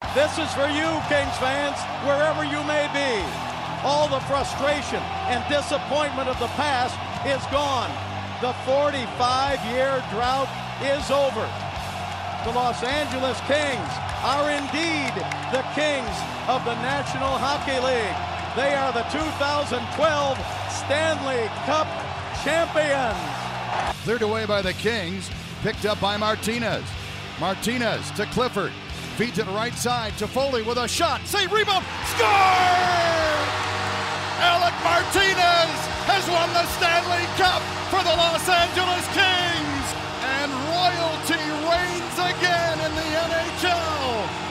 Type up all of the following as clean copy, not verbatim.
This is for you, Kings fans, wherever you may be. All the frustration and disappointment of the past is gone. The 45-year drought is over. The Los Angeles Kings are indeed the kings of the National Hockey League. They are the 2012 Stanley Cup champions. Cleared away by the Kings, picked up by Martinez. Martinez to Clifford, feeds it right side to Foley with a shot, save, rebound, score! Alec Martinez has won the Stanley Cup for the Los Angeles Kings, and royalty reigns again in the NHL.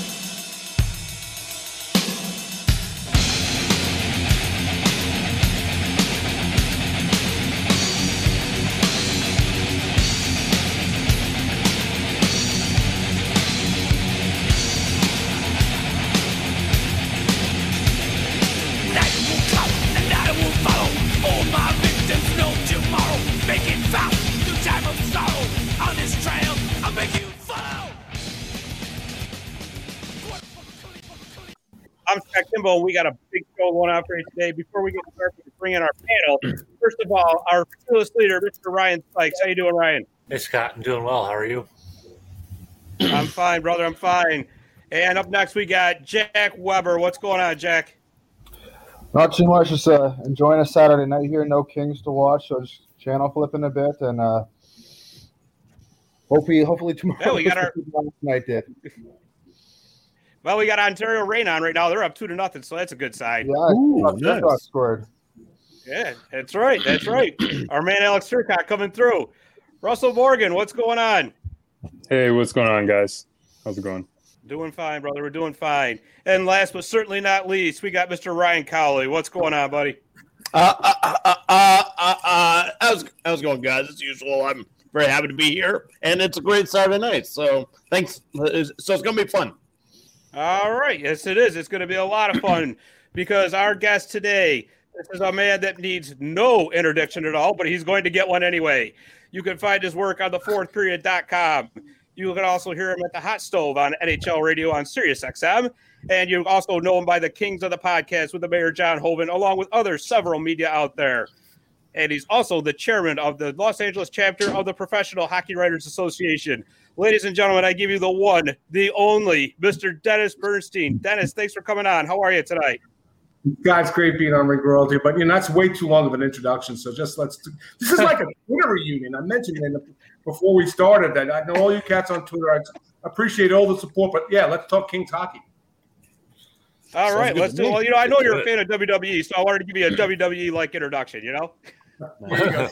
All my victims know tomorrow. Make it fast, new time of sorrow. On this trail, I'll make you follow. I'm Jack Kimbo, and we got a big show going on for you today. Before we get started, we bring in our panel. First of all, our fearless leader, Mr. Ryan Spikes. How you doing, Ryan? Hey, Scott. I'm doing well. How are you? I'm fine, brother. I'm fine. And up next, we got Jack Weber. What's going on, Jack? Not too much. Just enjoying a Saturday night here. No Kings to watch, so just channel flipping a bit, and hopefully tomorrow. Yeah, we got our night did. Well, we got Ontario Reign on right now. They're up 2-0, so that's a good sign. Yeah, nice. Scored. Yeah, that's right. That's right. Our man Alex Turcotte coming through. Russell Morgan, what's going on? Hey, what's going on, guys? How's it going? Doing fine, brother. We're doing fine. And last but certainly not least, we got Mr. Ryan Cowley. What's going on, buddy? How's it going, guys? As usual, I'm very happy to be here, and it's a great Saturday night. So thanks. So it's going to be fun. All right. Yes, it is. It's going to be a lot of fun because our guest today, this is a man that needs no introduction at all, but he's going to get one anyway. You can find his work on thefourthperiod.com. You can also hear him at the Hot Stove on NHL Radio on Sirius XM. And you also know him by the Kings of the Podcast with the Mayor John Hoven, along with other several media out there. And he's also the chairman of the Los Angeles chapter of the Professional Hockey Writers Association. Ladies and gentlemen, I give you the one, the only, Mr. Dennis Bernstein. Dennis, thanks for coming on. How are you tonight? God, it's great being on Ring Royalty, but that's way too long of an introduction. So just this is like a Twitter reunion. I mentioned before we started that I know all you cats on Twitter. I appreciate all the support, but yeah, let's talk Kings hockey. All right, let's do. Well, I know you're a fan of WWE, so I wanted to give you a WWE-like introduction. There you go.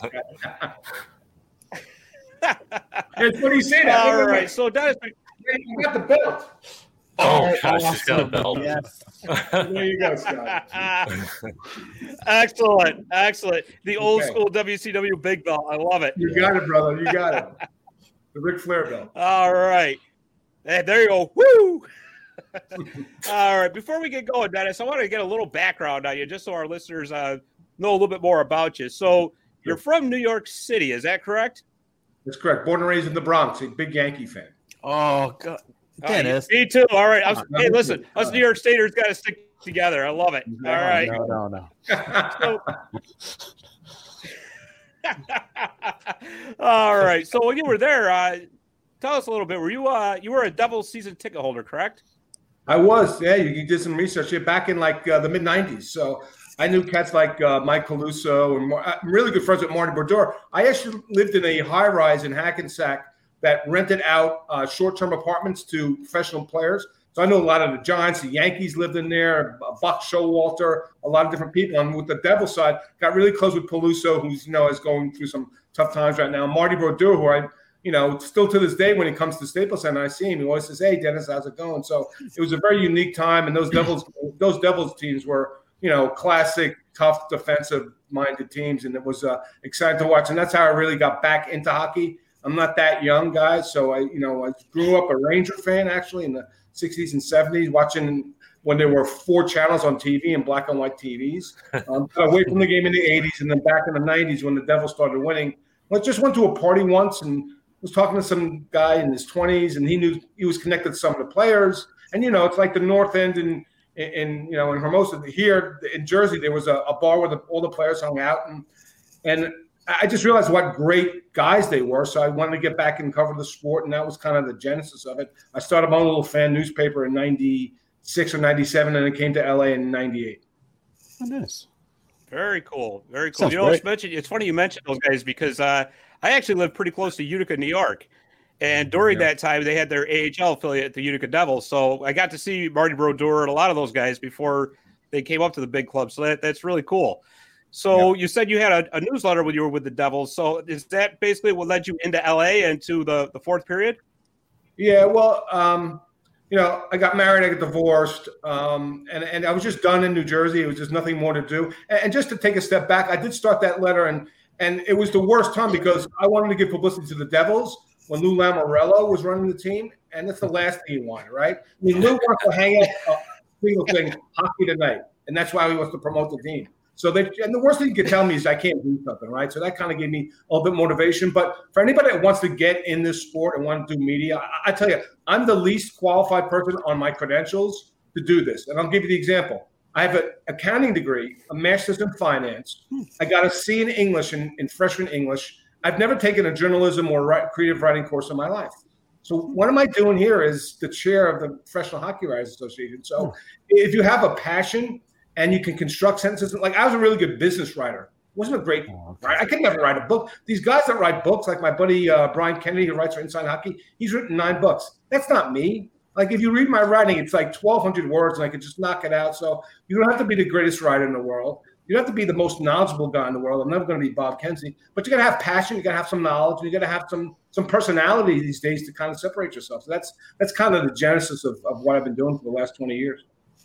It's what do you say that? All right, so Dennis, you got the belt. Oh, gosh, he's got a belt. Yes. There you go, Scott. Excellent. The old school WCW big belt. I love it. You got it, brother. You got it. The Ric Flair belt. All right. Hey, there you go. Woo! All right. Before we get going, Dennis, I want to get a little background on you just so our listeners know a little bit more about you. So you're from New York City. Is that correct? That's correct. Born and raised in the Bronx. A big Yankee fan. Oh, God. Dennis. Me too. All right. Hey, listen, us New York Staters got to stick together. I love it. All right. No. All right. So when you were there, tell us a little bit. Were you were a Devils season ticket holder, correct? I was. Yeah, you did some research here back in the mid '90s. So I knew cats like Mike Caluso, and I'm really good friends with Marty Brodeur. I actually lived in a high-rise in Hackensack that rented out short-term apartments to professional players. So I know a lot of the Giants, the Yankees lived in there, Buck Showalter, a lot of different people. And with the Devils side, got really close with Peluso, who's is going through some tough times right now. Marty Brodeur, who I still to this day when he comes to Staples Center, I see him. He always says, "Hey, Dennis, how's it going?" So it was a very unique time, and those Devils teams were classic, tough, defensive-minded teams, and it was exciting to watch. And that's how I really got back into hockey. I'm not that young, guys, so I grew up a Ranger fan actually in the 60s and 70s, watching when there were 4 channels on TV and black and white TVs. Away from the game in the 80s, and then back in the 90s when the Devils started winning. I just went to a party once and was talking to some guy in his 20s, and he knew he was connected to some of the players. And it's like the North End in Hermosa. Here in Jersey, there was a bar where all the players hung out, and I just realized what great guys they were. So I wanted to get back and cover the sport, and that was kind of the genesis of it. I started my own little fan newspaper in '96 or '97, and it came to LA in '98. Oh, nice. Very cool. Very cool. Sounds great. It's funny you mentioned those guys because I actually lived pretty close to Utica, New York. And during that time, they had their AHL affiliate, the Utica Devils. So I got to see Marty Brodeur and a lot of those guys before they came up to the big club. So that's really cool. So you said you had a newsletter when you were with the Devils. So is that basically what led you into LA and to the fourth period? Yeah, well, I got married, I got divorced, and I was just done in New Jersey. It was just nothing more to do. And just to take a step back, I did start that letter, and it was the worst time because I wanted to give publicity to the Devils when Lou Lamoriello was running the team, and that's the last thing you want, right? I mean, Lou wants to hang out single thing, hockey tonight, and that's why he wants to promote the team. So and the worst thing you could tell me is I can't do something, right? So that kind of gave me a little bit motivation. But for anybody that wants to get in this sport and want to do media, I tell you, I'm the least qualified person on my credentials to do this. And I'll give you the example. I have an accounting degree, a master's in finance. I got a C in English in freshman English. I've never taken a journalism or creative writing course in my life. So what am I doing here as the chair of the Professional Hockey Writers Association? So if you have a passion and you can construct sentences, like I was a really good business writer. Wasn't a great writer. I could never write a book. These guys that write books, like my buddy Brian Kennedy, who writes for Inside Hockey, he's written 9 books. That's not me. Like if you read my writing, it's like 1,200 words, and I could just knock it out. So you don't have to be the greatest writer in the world. You don't have to be the most knowledgeable guy in the world. I'm never going to be Bob Kenzie, but you got to have passion. You got to have some knowledge, and you got to have some personality these days to kind of separate yourself. So that's kind of the genesis of what I've been doing for the last 20 years.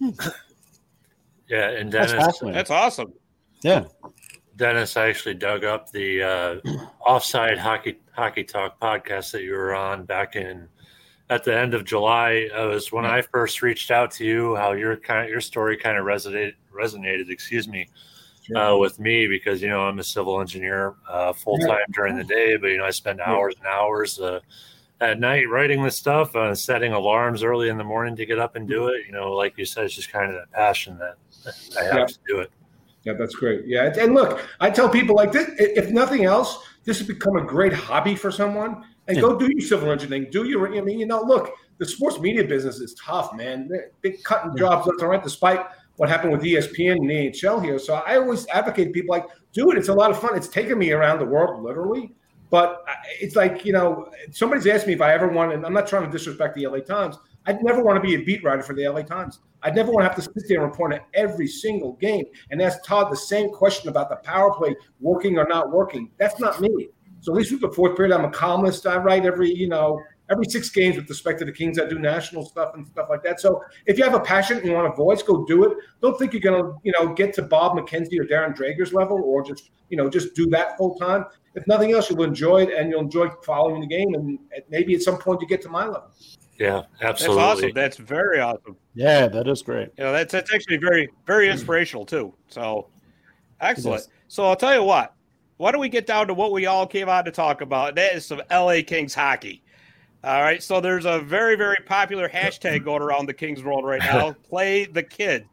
Yeah, and Dennis, that's awesome. Yeah, Dennis, I actually dug up the Offside Hockey Talk podcast that you were on back at the end of July. It was when I first reached out to you. How your story kind of resonated. With me because I'm a civil engineer full time during the day, but I spend hours and hours at night writing this stuff, setting alarms early in the morning to get up and do it. Like you said, it's just kind of that passion that I have to do it. Yeah, that's great. Yeah, and look, I tell people like this: if nothing else, this has become a great hobby for someone. And go do your civil engineering. Look, the sports media business is tough, man. They're cutting jobs left and right, despite what happened with ESPN and the NHL here. So I always advocate people like, do it. It's a lot of fun. It's taken me around the world, literally. But it's like, somebody's asked me if I ever want, and I'm not trying to disrespect the LA Times. I'd never want to be a beat writer for the LA Times. I'd never want to have to sit there and report on every single game and ask Todd the same question about the power play working or not working. That's not me. So at least with the fourth period, I'm a columnist. I write every 6 games with respect to the Kings. I do national stuff and stuff like that. So if you have a passion and you want a voice, go do it. Don't think you're going to, get to Bob McKenzie or Darren Drager's level or just do that full time. If nothing else, you'll enjoy it and you'll enjoy following the game. And maybe at some point you get to my level. Yeah, absolutely. That's awesome. That's very awesome. Yeah, that is great. That's actually very, very inspirational too. So excellent. So I'll tell you what. Why don't we get down to what we all came out to talk about? That is some LA Kings hockey. All right. So there's a very, very popular hashtag going around the Kings world right now. Play the kid.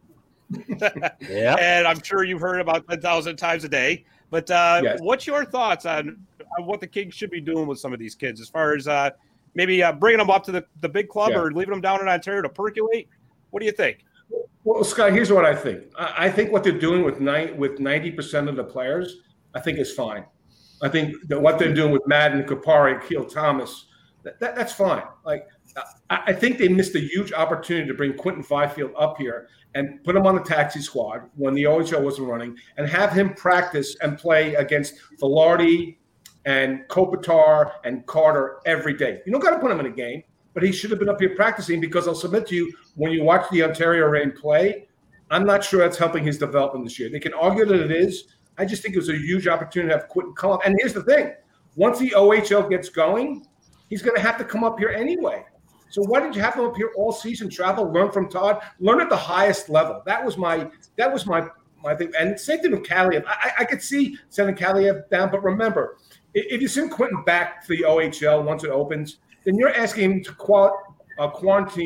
Yeah. And I'm sure you've heard about 10,000 times a day. But what's your thoughts on what the Kings should be doing with some of these kids as far as maybe bringing them up to the big club or leaving them down in Ontario to percolate? What do you think? Well, Scott, here's what I think. I think what they're doing with 90% of the players, I think is fine. I think that what they're doing with Madden, Kupari, Keel Thomas, that's fine. Like, I think they missed a huge opportunity to bring Quinton Fifield up here and put him on the taxi squad when the OHL wasn't running and have him practice and play against Velarde and Kopitar and Carter every day. You don't got to put him in a game, but he should have been up here practicing because I'll submit to you, when you watch the Ontario Reign play, I'm not sure that's helping his development this year. They can argue that it is. I just think it was a huge opportunity to have Quinton come up. And here's the thing. Once the OHL gets going, he's going to have to come up here anyway. So why did you have him up here all season, travel, learn from Todd, learn at the highest level? That was my thing. And same thing with Kaliev. I could see sending Kaliev down, but remember, if you send Quinton back to the OHL once it opens, then you're asking him to quarantine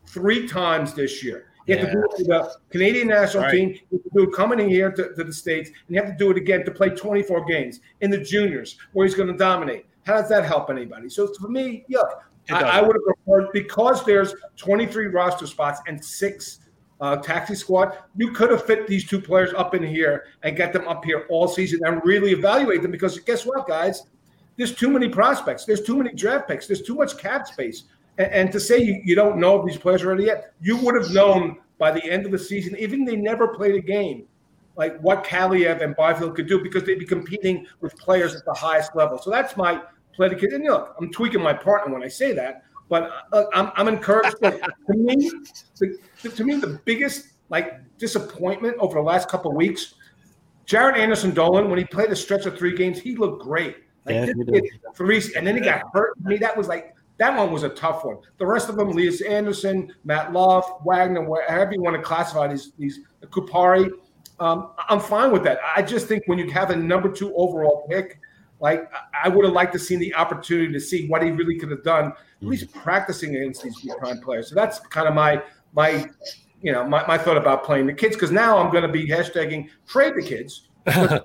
3 times this year. You have to do it for the Canadian national team. You have to do it coming in here to the States, and you have to do it again to play 24 games in the juniors where he's going to dominate. How does that help anybody? So for me, I would have preferred, because there's 23 roster spots and 6 taxi squad, you could have fit these 2 players up in here and get them up here all season and really evaluate them, because guess what, guys? There's too many prospects. There's too many draft picks. There's too much cap space. And to say you don't know if these players are ready yet, you would have known by the end of the season, even if they never played a game, like what Kaliev and Byfield could do, because they'd be competing with players at the highest level. So that's my play to kid. And look, I'm tweaking my partner when I say that, but I'm encouraged. To me, the biggest disappointment over the last couple of weeks, Jared Anderson-Dolan, when he played a stretch of 3 games, he looked great. And then he got hurt. I mean, that one was a tough one. The rest of them, Elias Anderson, Matt Love, Wagner, however you want to classify these Kupari, I'm fine with that. I just think when you have a number 2 overall pick, I would have liked to see the opportunity to see what he really could have done, at least practicing against these big-time players. So that's kind of my thought about playing the kids, because now I'm going to be hashtagging trade the kids. I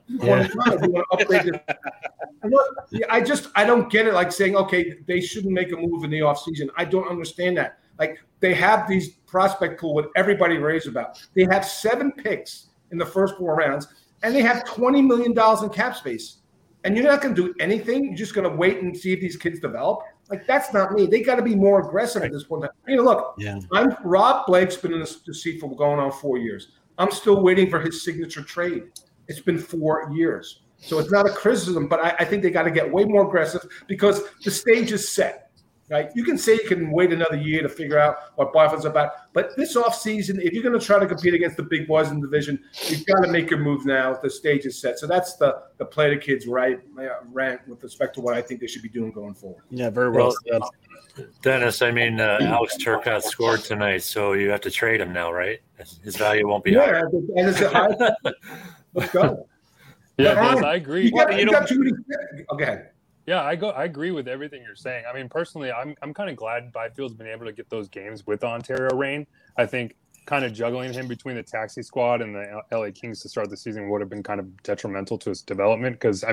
don't get it, like saying, okay, they shouldn't make a move in the offseason. I don't understand that. They have these prospect pool what everybody raves about. They have 7 picks in the first 4 rounds, and they have $20 million in cap space. And you're not going to do anything. You're just going to wait and see if these kids develop. That's not me. They got to be more aggressive at this point. Look, Rob Blake's been in this seat for going on 4 years. I'm still waiting for his signature trade. It's been 4 years. So it's not a criticism, but I think they got to get way more aggressive, because the stage is set. Right? You can say you can wait another year to figure out what Byfield's about, but this offseason, if you're going to try to compete against the big boys in the division, you've got to make your move now. The stage is set. So that's the play the kids rant with respect to what I think they should be doing going forward. Yeah, very well said. Dennis, Alex Turcotte scored tonight, so you have to trade him now, right? His value won't be high. And it's let's go. Yeah, Dennis, I agree. You got too many. Okay. Yeah, I agree with everything you're saying. I mean, personally, I'm kind of glad Byfield's been able to get those games with Ontario Reign. I think kind of juggling him between the taxi squad and the LA Kings to start the season would have been kind of detrimental to his development, because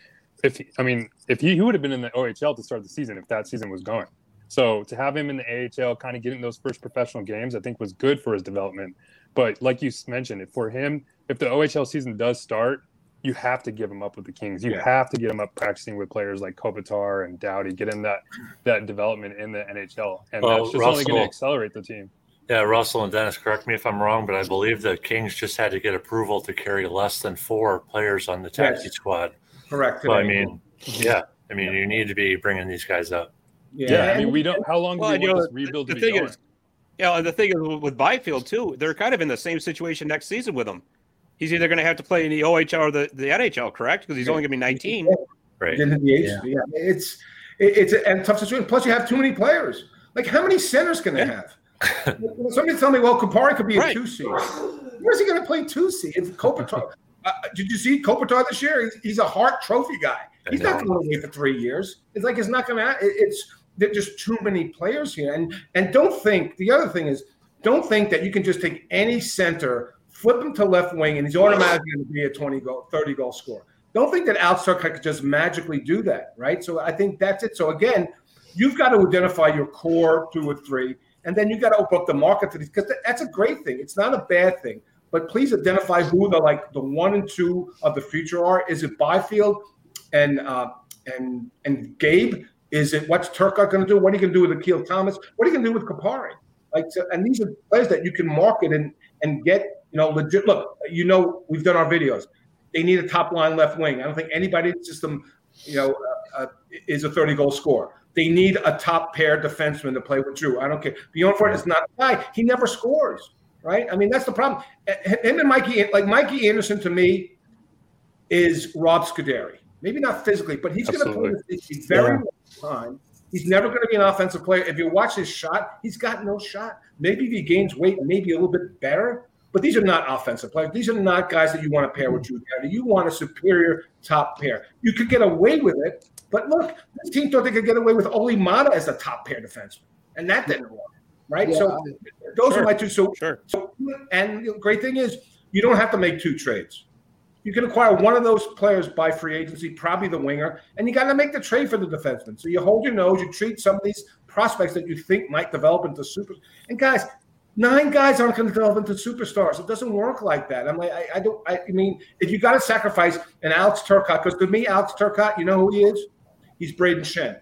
if he would have been in the OHL to start the season if that season was going. So to have him in the AHL, kind of getting those first professional games, I think was good for his development. But like you mentioned, for him, if the OHL season does start, you have to give him up with the Kings. You have to get him up practicing with players like Kopitar and Doughty, get him that development in the NHL. And that's just only going to accelerate the team. Yeah, Russell and Dennis, correct me if I'm wrong, but I believe the Kings just had to get approval to carry less than 4 players on the taxi squad. Correct. So, you need to be bringing these guys up. Yeah, we don't. How long do you want this rebuild to be going? The thing is with Byfield, too, they're kind of in the same situation next season with him. He's either going to have to play in the OHL or the NHL, correct? Because he's only going to be 19. Right. It's a tough situation. Plus, you have too many players. How many centers can they have? Somebody tell me, Kupari could be a 2C. Where's he going to play 2C? If Kopitar, did you see Kopitar this year? He's a Hart Trophy guy. He's not going to wait for 3 years. It's not going to. There's just too many players here. And don't think, the other thing is, don't think that you can just take any center, flip him to left wing, and he's automatically going to be a 30-goal scorer. Don't think that Alex Turcotte could just magically do that, right? So I think that's it. So, again, you've got to identify your core 2 or 3, and then you've got to open up the market to these, because that's a great thing. It's not a bad thing. But please identify who the 1 and 2 of the future are. Is it Byfield and Gabe? Is it what's Turcotte going to do? What are you going to do with Akil Thomas? What are you going to do with Kupari? And these are players that you can market and get, legit. Look, we've done our videos. They need a top line left wing. I don't think anybody in the system, is a 30-goal scorer. They need a top pair defenseman to play with Drew. I don't care. Bjornford is not a guy. He never scores, right? I mean, that's the problem. Him and Mikey Anderson, to me, is Rob Scuderi. Maybe not physically, but he's going to play this very long time. He's never going to be an offensive player. If you watch his shot, he's got no shot. Maybe if he gains weight, maybe a little bit better. But these are not offensive players. These are not guys that you want to pair with Drew Doughty. You want a superior top pair. You could get away with it. But look, this team thought they could get away with Oli Mata as a top pair defenseman. And that didn't work. right? Yeah. So those are my two. So, Sure. And the great thing is you don't have to make two trades. You can acquire one of those players by free agency, probably the winger, and you got to make the trade for the defenseman. So you hold your nose, you treat some of these prospects that you think might develop into super. And guys, 9 guys aren't going to develop into superstars. It doesn't work like that. I'm like, I mean, if you got to sacrifice an Alex Turcotte, because to me, Alex Turcotte, you know who he is? He's Braden Shen.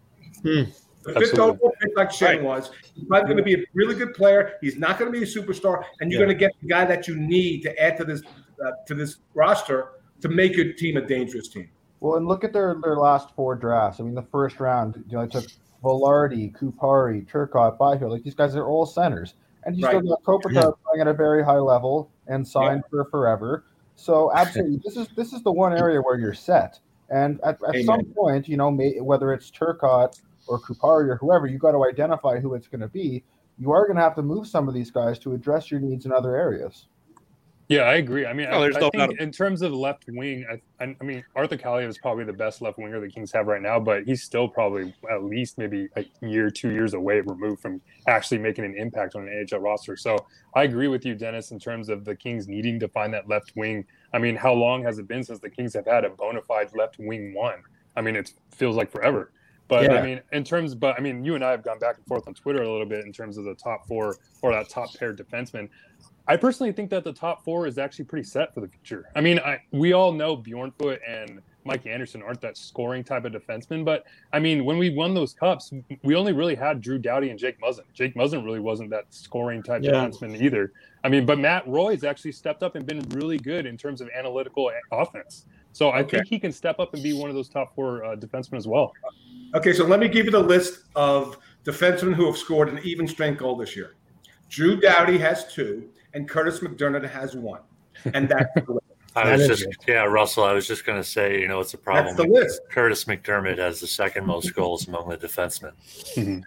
The fifth overall pick like Shen was. He's probably going to be a really good player. He's not going to be a superstar, and you're going to get the guy that you need to add to this roster to make your team a dangerous team. Well, and look at their last 4 drafts. I mean, the first round, they took Velarde, Kupari, Turcotte, Byfield. Like, these guys are all centers. And you still got Kopitar playing at a very high level and signed for forever. So, absolutely, this is the one area where you're set. And at some point, whether it's Turcotte or Kupari or whoever, you got to identify who it's going to be. You are going to have to move some of these guys to address your needs in other areas. Yeah, I agree. I mean, I no think in terms of left wing, I mean, Arthur Kaliyev is probably the best left winger the Kings have right now, but he's still probably at least maybe a year, 2 years away removed from actually making an impact on an AHL roster. So I agree with you, Dennis, in terms of the Kings needing to find that left wing. I mean, how long has it been since the Kings have had a bona fide left wing one? I mean, it feels like forever. But I mean, you and I have gone back and forth on Twitter a little bit in terms of the top 4 or that top pair defenseman. I personally think that the top 4 is actually pretty set for the future. I mean, we all know Bjornfoot and Mike Anderson aren't that scoring type of defenseman, but I mean, when we won those cups, we only really had Drew Doughty and Jake Muzzin. Jake Muzzin really wasn't that scoring type defenseman either. I mean, but Matt Roy's actually stepped up and been really good in terms of analytical offense. So I think he can step up and be one of those top 4 defensemen as well. Okay, so let me give you the list of defensemen who have scored an even strength goal this year. Drew Doughty has 2. And Curtis McDermott has 1. And that's the list. Russell, I was just going to say, it's a problem. That's the list. Curtis McDermott has the second most goals among the defensemen. Mm-hmm.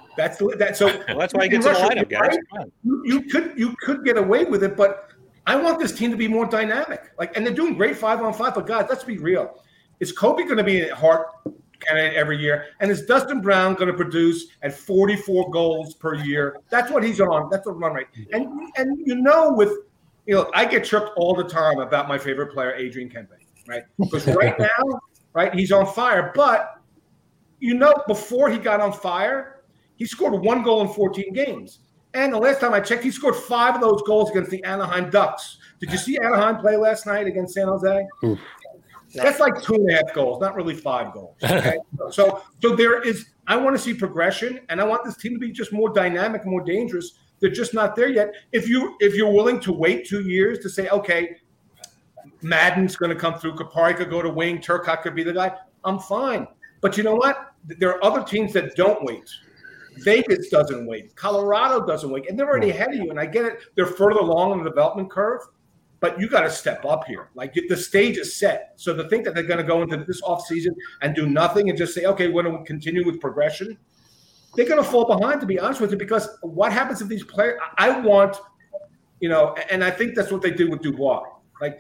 That's why he gets in the lineup, guys. Right? You could get away with it, but I want this team to be more dynamic. And they're doing great 5-on-5, but guys, let's be real. Is Kobe going to be a Hart candidate every year? And is Dustin Brown going to produce at 44 goals per year? That's what he's on. That's the run rate. And I get tripped all the time about my favorite player, Adrian Kempe, right? Because right now, right, he's on fire. But before he got on fire, he scored 1 goal in 14 games. And the last time I checked, he scored 5 of those goals against the Anaheim Ducks. Did you see Anaheim play last night against San Jose? Oof. That's like 2.5 goals, not really 5 goals. Okay? So there is. I want to see progression, and I want this team to be just more dynamic, more dangerous. They're just not there yet. If you're willing to wait 2 years to say, okay, Madden's going to come through, Kupari could go to wing, Turcotte could be the guy, I'm fine. But you know what? There are other teams that don't wait. Vegas doesn't wait. Colorado doesn't wait, and they're already ahead of you. And I get it; they're further along in the development curve. But you got to step up here. Like, the stage is set. So to think that they're going to go into this offseason and do nothing and just say, okay, we're going to continue with progression, they're going to fall behind, to be honest with you, because what happens if these players – I want – and I think that's what they did with Dubois. Like,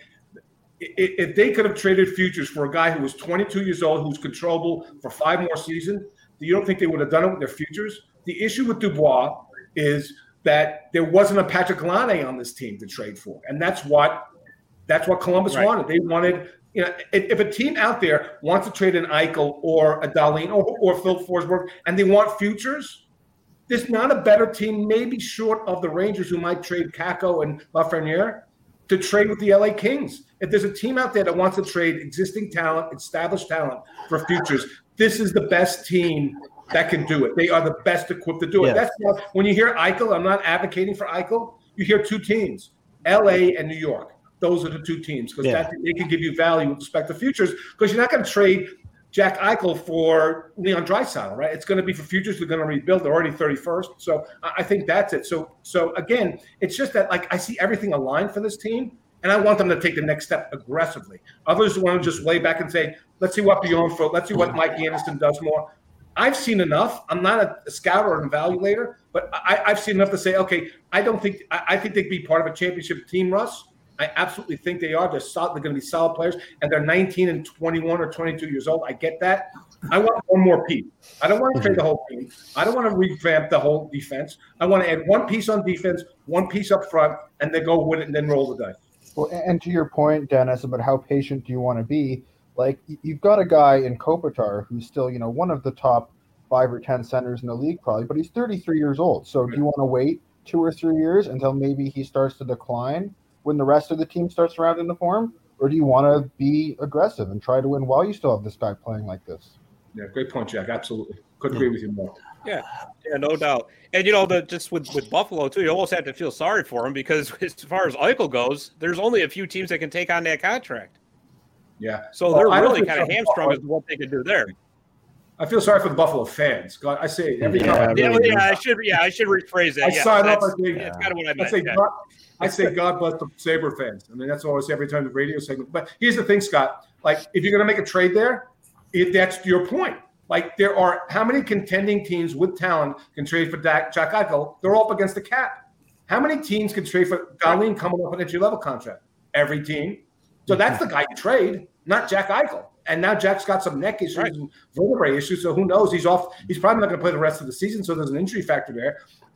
if they could have traded futures for a guy who was 22 years old, who's controllable for 5 more seasons, you don't think they would have done it with their futures? The issue with Dubois is – that there wasn't a Patrick Laine on this team to trade for. And that's what Columbus wanted. They wanted, if a team out there wants to trade an Eichel or a Dahlin or Phil Forsberg and they want futures, there's not a better team, maybe short of the Rangers who might trade Kakko and Lafreniere, to trade with the LA Kings. If there's a team out there that wants to trade existing talent, established talent for futures, this is the best team that can do it. They are the best equipped to do it. That's why when you hear Eichel, I'm not advocating for Eichel. You hear 2 teams, LA and New York. Those are the 2 teams because they can give you value with respect to futures because you're not going to trade Jack Eichel for Leon Draisaitl, right? It's going to be for futures they're going to rebuild. They're already 31st. So I think that's it. So again, it's just that I see everything aligned for this team, and I want them to take the next step aggressively. Others want to just lay back and say, let's see what Bjornfoot, let's see what Mike Anderson does more. I've seen enough. I'm not a scout or an evaluator, but I've seen enough to say, okay, I think they'd be part of a championship team, Russ. I absolutely think they are. They're solid. They're going to be solid players, and they're 19 and 21 or 22 years old. I get that. I want one more piece. I don't want to trade the whole team. I don't want to revamp the whole defense. I want to add one piece on defense, one piece up front, and then go with it and then roll the dice. Well, and to your point, Dennis, about how patient do you want to be, like you've got a guy in Kopitar who's still, one of the top 5 or 10 centers in the league probably, but he's 33 years old. So do you want to wait 2 or 3 years until maybe he starts to decline when the rest of the team starts rounding the form? Or do you want to be aggressive and try to win while you still have this guy playing like this? Yeah, great point, Jack. Absolutely. Couldn't agree with you more. Yeah, no doubt. And, just with Buffalo, too, you almost have to feel sorry for him because as far as Eichel goes, there's only a few teams that can take on that contract. Yeah. So they're really kind of hamstrung as to what they can do there. I feel sorry for the Buffalo fans. God, I say every time. I should rephrase that. I sign up. That's kind of what I meant. I say God bless the Sabre fans. I mean, that's what I say every time the radio segment. But here's the thing, Scott. Like, if you're going to make a trade there, that's your point. Like, there are how many contending teams with talent can trade for Jack Eichel? They're all up against the cap. How many teams can trade for Dahlin coming up an entry-level contract? Every team. So that's the guy you trade, not Jack Eichel. And now Jack's got some neck issues and vertebrae issues, so who knows? He's off. He's probably not going to play the rest of the season, so there's an injury factor there.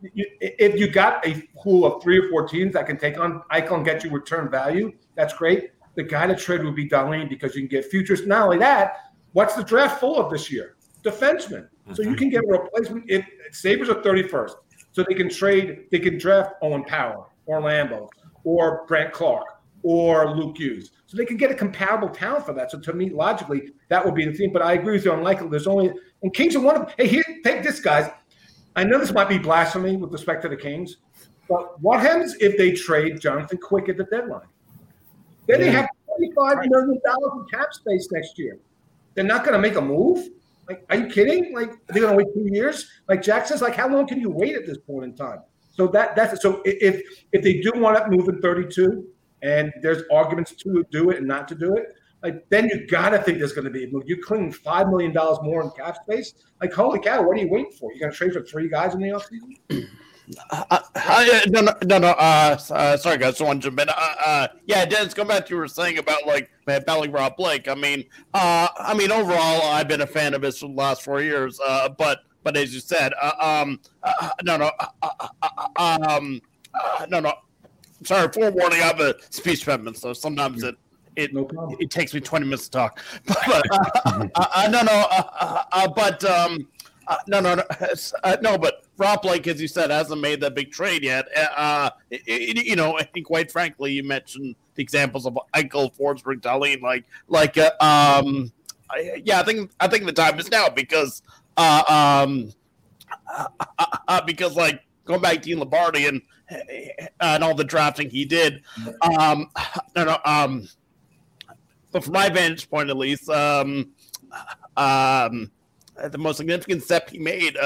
If you got a pool of 3 or 4 teams that can take on Eichel and get you return value, that's great. The guy to trade would be Dahlin because you can get futures. Not only that, what's the draft full of this year? Defensemen. So you can get a replacement. If Sabres are 31st, so they can trade. They can draft Owen Power or Lambeau or Brant Clark or Luke Hughes. So they can get a comparable talent for that. So to me, logically, that would be the thing. But I agree with you on Eichel. There's only – and Kings are one of them. Hey, here, take this, guys. I know this might be blasphemy with respect to the Kings, but what happens if they trade Jonathan Quick at the deadline? Then they have $25 million in cap space next year. They're not going to make a move? Like, are you kidding? Like, are they going to wait 2 years? Like Jack says, like, how long can you wait at this point in time? So that's – so if they do want to move in 32 – and there's arguments to do it and not to do it, like then you got to think there's going to be a move. You're cleaning $5 million more in cap space. Like, holy cow, what are you waiting for? You're going to trade for 3 guys in the offseason? No. Sorry, guys. Just want to jump in. Dennis, go back to what you were saying about like battling Rob Blake. I mean, overall, I've been a fan of his for the last 4 years. But as you said, no. Sorry, forewarning. I have a speech impediment, so sometimes it takes me 20 minutes to talk. But Rob Blake, as you said, hasn't made that big trade yet. I think quite frankly, you mentioned the examples of Eichel, Forsberg, Dahlin. I think the time is now because like going back to Ian Lombardi and all the drafting he did. But from my vantage point, at least, the most significant step he made,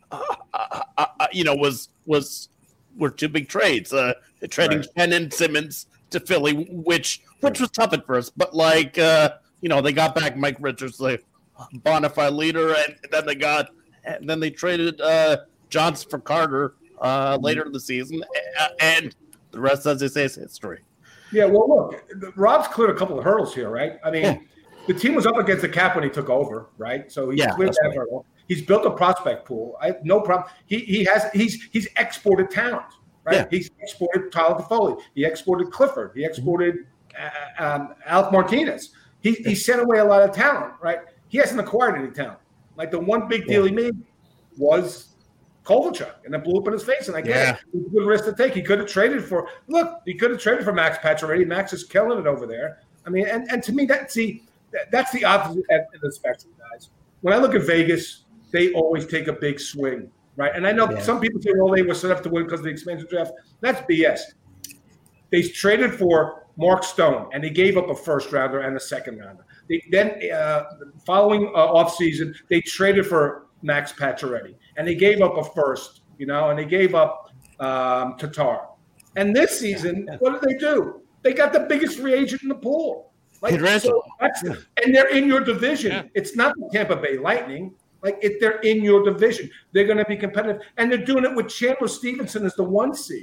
were 2 big trades. Trading Penn and Simmons to Philly, which was tough at first, but they got back Mike Richards, the bona fide leader, and then they traded Johnson for Carter later in the season, and the rest, as they say, is history. Yeah, well, look, Rob's cleared a couple of hurdles here, right? I mean, the team was up against the cap when he took over, right? So he's cleared that hurdle. He's built a prospect pool. I have no problem. He's exported talent, right? Yeah. He's exported Tyler Toffoli. He exported Clifford. He exported Alec Martinez. He sent away a lot of talent, right? He hasn't acquired any talent. Like the one big deal he made was Kovalchuk, and it blew up in his face. And I get it. It was a good risk to take. He could have traded for Max Pacioretty. Max is killing it over there. I mean, and to me, that's the opposite end of the spectrum, guys. When I look at Vegas, they always take a big swing, right? And I know some people say, well, they were set up to win because of the expansion draft. That's BS. They traded for Mark Stone, and they gave up a first rounder and a second rounder. The following offseason, they traded for Max Pacioretty, and they gave up a first, and they gave up Tatar. And this season, what did they do? They got the biggest free agent in the pool. And they're in your division. Yeah. It's not the Tampa Bay Lightning. They're in your division. They're going to be competitive. And they're doing it with Chandler Stevenson as the 1 seed.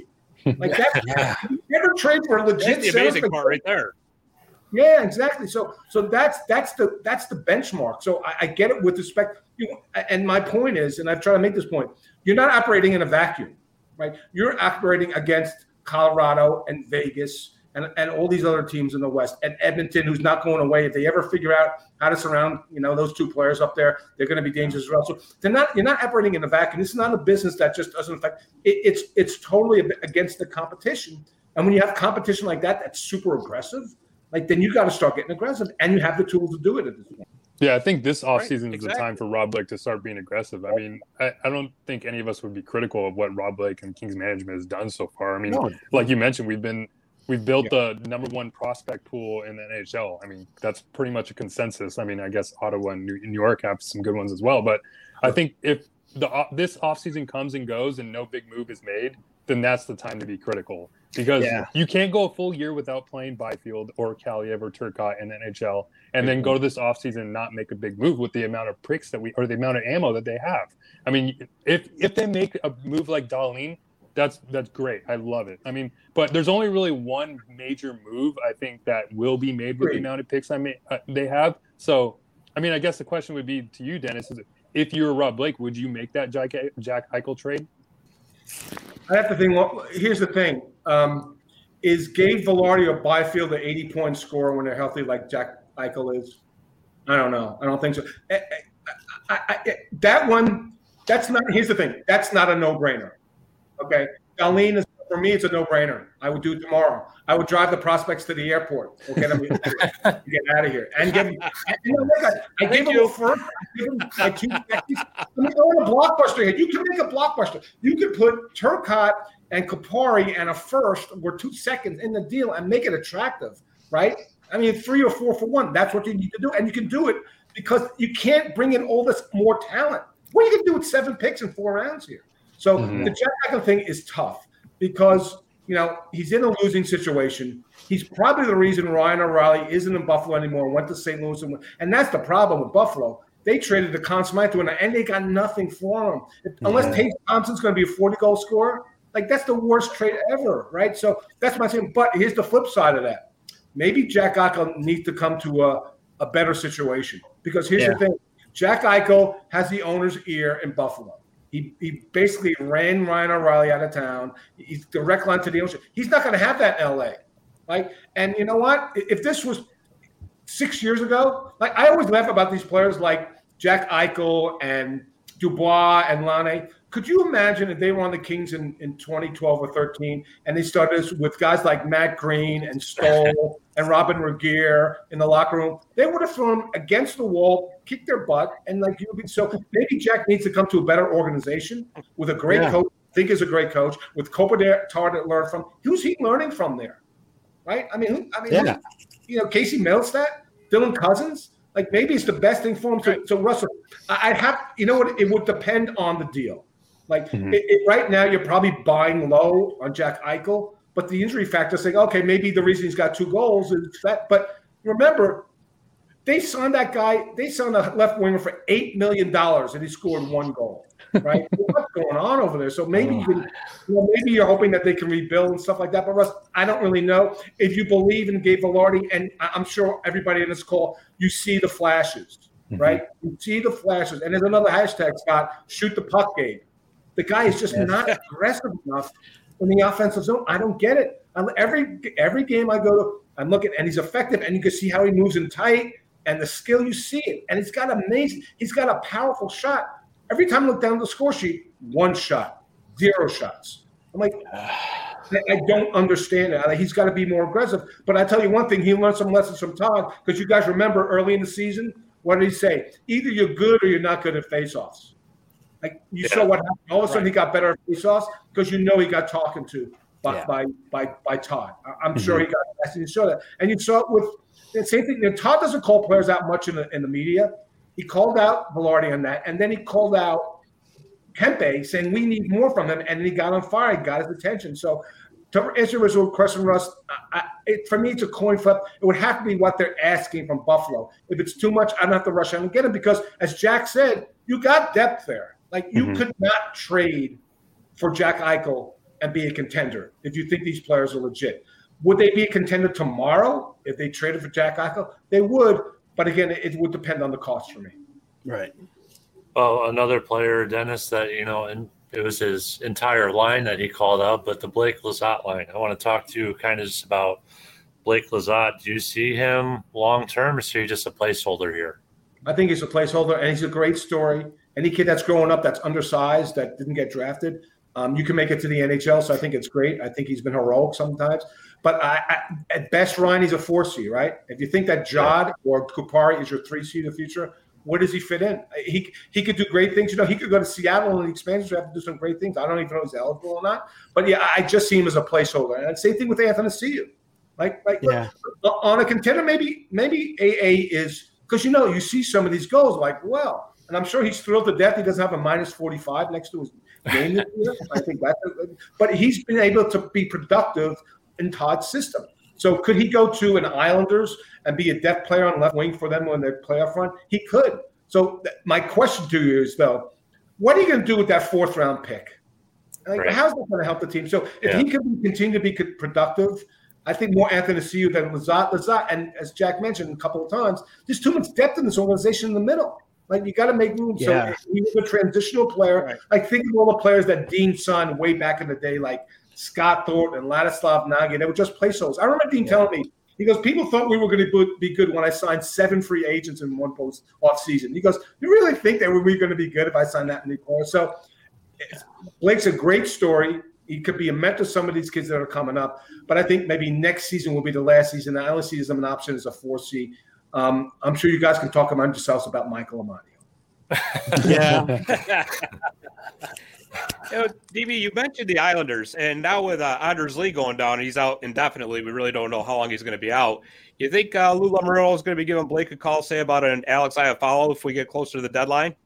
Like that, you never trade for a legit. That's the amazing part right there. Yeah, exactly. So that's the benchmark. So I get it with respect. And my point is, and I've tried to make this point, you're not operating in a vacuum, right? You're operating against Colorado and Vegas and all these other teams in the West, and Edmonton, who's not going away. If they ever figure out how to surround, those two players up there, they're going to be dangerous as well. So you're not operating in a vacuum. This is not a business that just doesn't affect. It's totally against the competition. And when you have competition like that, that's super aggressive. Like, then you got to start getting aggressive, and you have the tools to do it at this point. Yeah, I think this offseason is the time for Rob Blake to start being aggressive. I mean, I don't think any of us would be critical of what Rob Blake and Kings management has done so far. I mean, like you mentioned, we've built the number one prospect pool in the NHL. I mean, that's pretty much a consensus. I mean, I guess Ottawa and New York have some good ones as well. But I think if this offseason comes and goes and no big move is made, then that's the time to be critical. Because you can't go a full year without playing Byfield or Kaliev or Turcotte in the NHL and then go to this offseason and not make a big move with the amount of pricks or the amount of ammo that they have. I mean, if they make a move like Dahlin, that's great. I love it. I mean, but there's only really one major move I think that will be made with the amount of picks they have. So, I mean, I guess the question would be to you, Dennis, is if you were Rob Blake, would you make that Jack Eichel trade? I have to think. Well, here's the thing: is Gabe Vilardi or Byfield an 80-point scorer when they're healthy, like Jack Eichel is? I don't know. I don't think so. That one, that's not. Here's the thing: that's not a no-brainer. Okay, Dahlin is, for me, it's a no-brainer. I would do it tomorrow. I would drive the prospects to the airport. We'll get them get out of here and give. I gave them a first. I gave them like 2 seconds. I mean, they're on a blockbuster here. You can make a blockbuster. You could put Turcotte and Kupari and a first or 2 seconds in the deal and make it attractive, right? I mean, 3 or 4 for 1. That's what you need to do, and you can do it because you can't bring in all this more talent. What are you going to do with 7 picks in 4 rounds here? So the Jack Eichel thing is tough because, he's in a losing situation. He's probably the reason Ryan O'Reilly isn't in Buffalo anymore, went to St. Louis. And that's the problem with Buffalo. They traded the Conn Smythe to and they got nothing for him. Unless Tate Thompson's going to be a 40-goal scorer, like that's the worst trade ever, right? So that's my saying. But here's the flip side of that. Maybe Jack Eichel needs to come to a better situation because here's the thing. Jack Eichel has the owner's ear in Buffalo. He basically ran Ryan O'Reilly out of town. He's direct line to the ocean. He's not going to have that in LA. Like, and you know what? If this was 6 years ago, like I always laugh about these players like Jack Eichel and Dubois and Laine. Could you imagine if they were on the Kings in 2012 or 13 and they started with guys like Matt Green and Stoll and Robin Regehr in the locker room? They would have thrown against the wall, kicked their butt, and so maybe Jack needs to come to a better organization with a great coach. I think is a great coach with Kopitar to learn from. Who's he learning from there? Right? Casey Middlestat, Dylan Cousins. Like maybe it's the best thing for him. So Russell, it would depend on the deal. Like right now, you're probably buying low on Jack Eichel, but the injury factor saying, okay, maybe the reason he's got 2 goals is that. But remember, they signed that guy. They signed a left winger for $8 million, and he scored 1 goal. Right? What's going on over there? So maybe maybe you're hoping that they can rebuild and stuff like that. But Russ, I don't really know if you believe in Gabe Vilardi, and I'm sure everybody in this call, you see the flashes, right? You see the flashes, and there's another hashtag, Scott. Shoot the puck, Gabe. The guy is just not aggressive enough in the offensive zone. I don't get it. Every game I go to, I'm looking, and he's effective, and you can see how he moves in tight, and the skill, you see it. And he's got a powerful shot. Every time I look down the score sheet, 1 shot, 0 shots. I'm like, I don't understand it. He's got to be more aggressive. But I tell you one thing, he learned some lessons from Todd, because you guys remember early in the season, what did he say? Either you're good or you're not good at faceoffs. Like you saw what happened. All of a sudden, he got better at faceoffs because he got talking to by Todd. I'm sure he got. You saw that, and you saw it with the same thing. Todd doesn't call players out much in the media. He called out Vilardi on that, and then he called out Kempe, saying we need more from him, and then he got on fire. He got his attention. So to answer your question, Russ, for me, it's a coin flip. It would have to be what they're asking from Buffalo. If it's too much, I don't have to rush out and get him because, as Jack said, you got depth there. Like you could not trade for Jack Eichel and be a contender if you think these players are legit. Would they be a contender tomorrow if they traded for Jack Eichel? They would, but again, it would depend on the cost for me. Right. Well, another player, Dennis, that, and it was his entire line that he called out, but the Blake Lizotte line. I want to talk to you kind of just about Blake Lizotte. Do you see him long-term, or is he just a placeholder here? I think he's a placeholder, and he's a great story. Any kid that's growing up that's undersized, that didn't get drafted, you can make it to the NHL, so I think it's great. I think he's been heroic sometimes. But at best, Ryan, he's a 4C, right? If you think that Jod or Kupari is your 3C in the future, where does he fit in? He could do great things. He could go to Seattle in the expansion draft and do some great things. I don't even know if he's eligible or not. But, yeah, I just see him as a placeholder. And same thing with Anthony Ciu. Look, on a contender, maybe AA is – because, you see some of these goals like, well – and I'm sure he's thrilled to death he doesn't have a minus 45 next to his name this year. I think but he's been able to be productive in Todd's system. So could he go to an Islanders and be a depth player on left wing for them when they play up front? He could. So my question to you is, though, what are you going to do with that 4th round pick? How's that going to help the team? So if he can continue to be productive, I think more Anthony Ciu than Lizotte. And as Jack mentioned a couple of times, there's too much depth in this organization in the middle. You got to make room. So he was a transitional player. Right. Think of all the players that Dean signed way back in the day, like Scott Thornton and Ladislav Nagy. They were just placeholders. I remember Dean telling me, he goes, people thought we were going to be good when I signed 7 free agents in one off season. He goes, you really think that we were going to be good if I signed that many players? So Blake's a great story. He could be a mentor to some of these kids that are coming up. But I think maybe next season will be the last season. I only see him an option as a 4C. I'm sure you guys can talk among yourselves about Michael Amadio. Yeah. DB, you mentioned the Islanders, and now with Anders Lee going down, he's out indefinitely. We really don't know how long he's going to be out. You think Lou Lamoriello is going to be giving Blake a call, say, about an Alex Iafallo if we get closer to the deadline?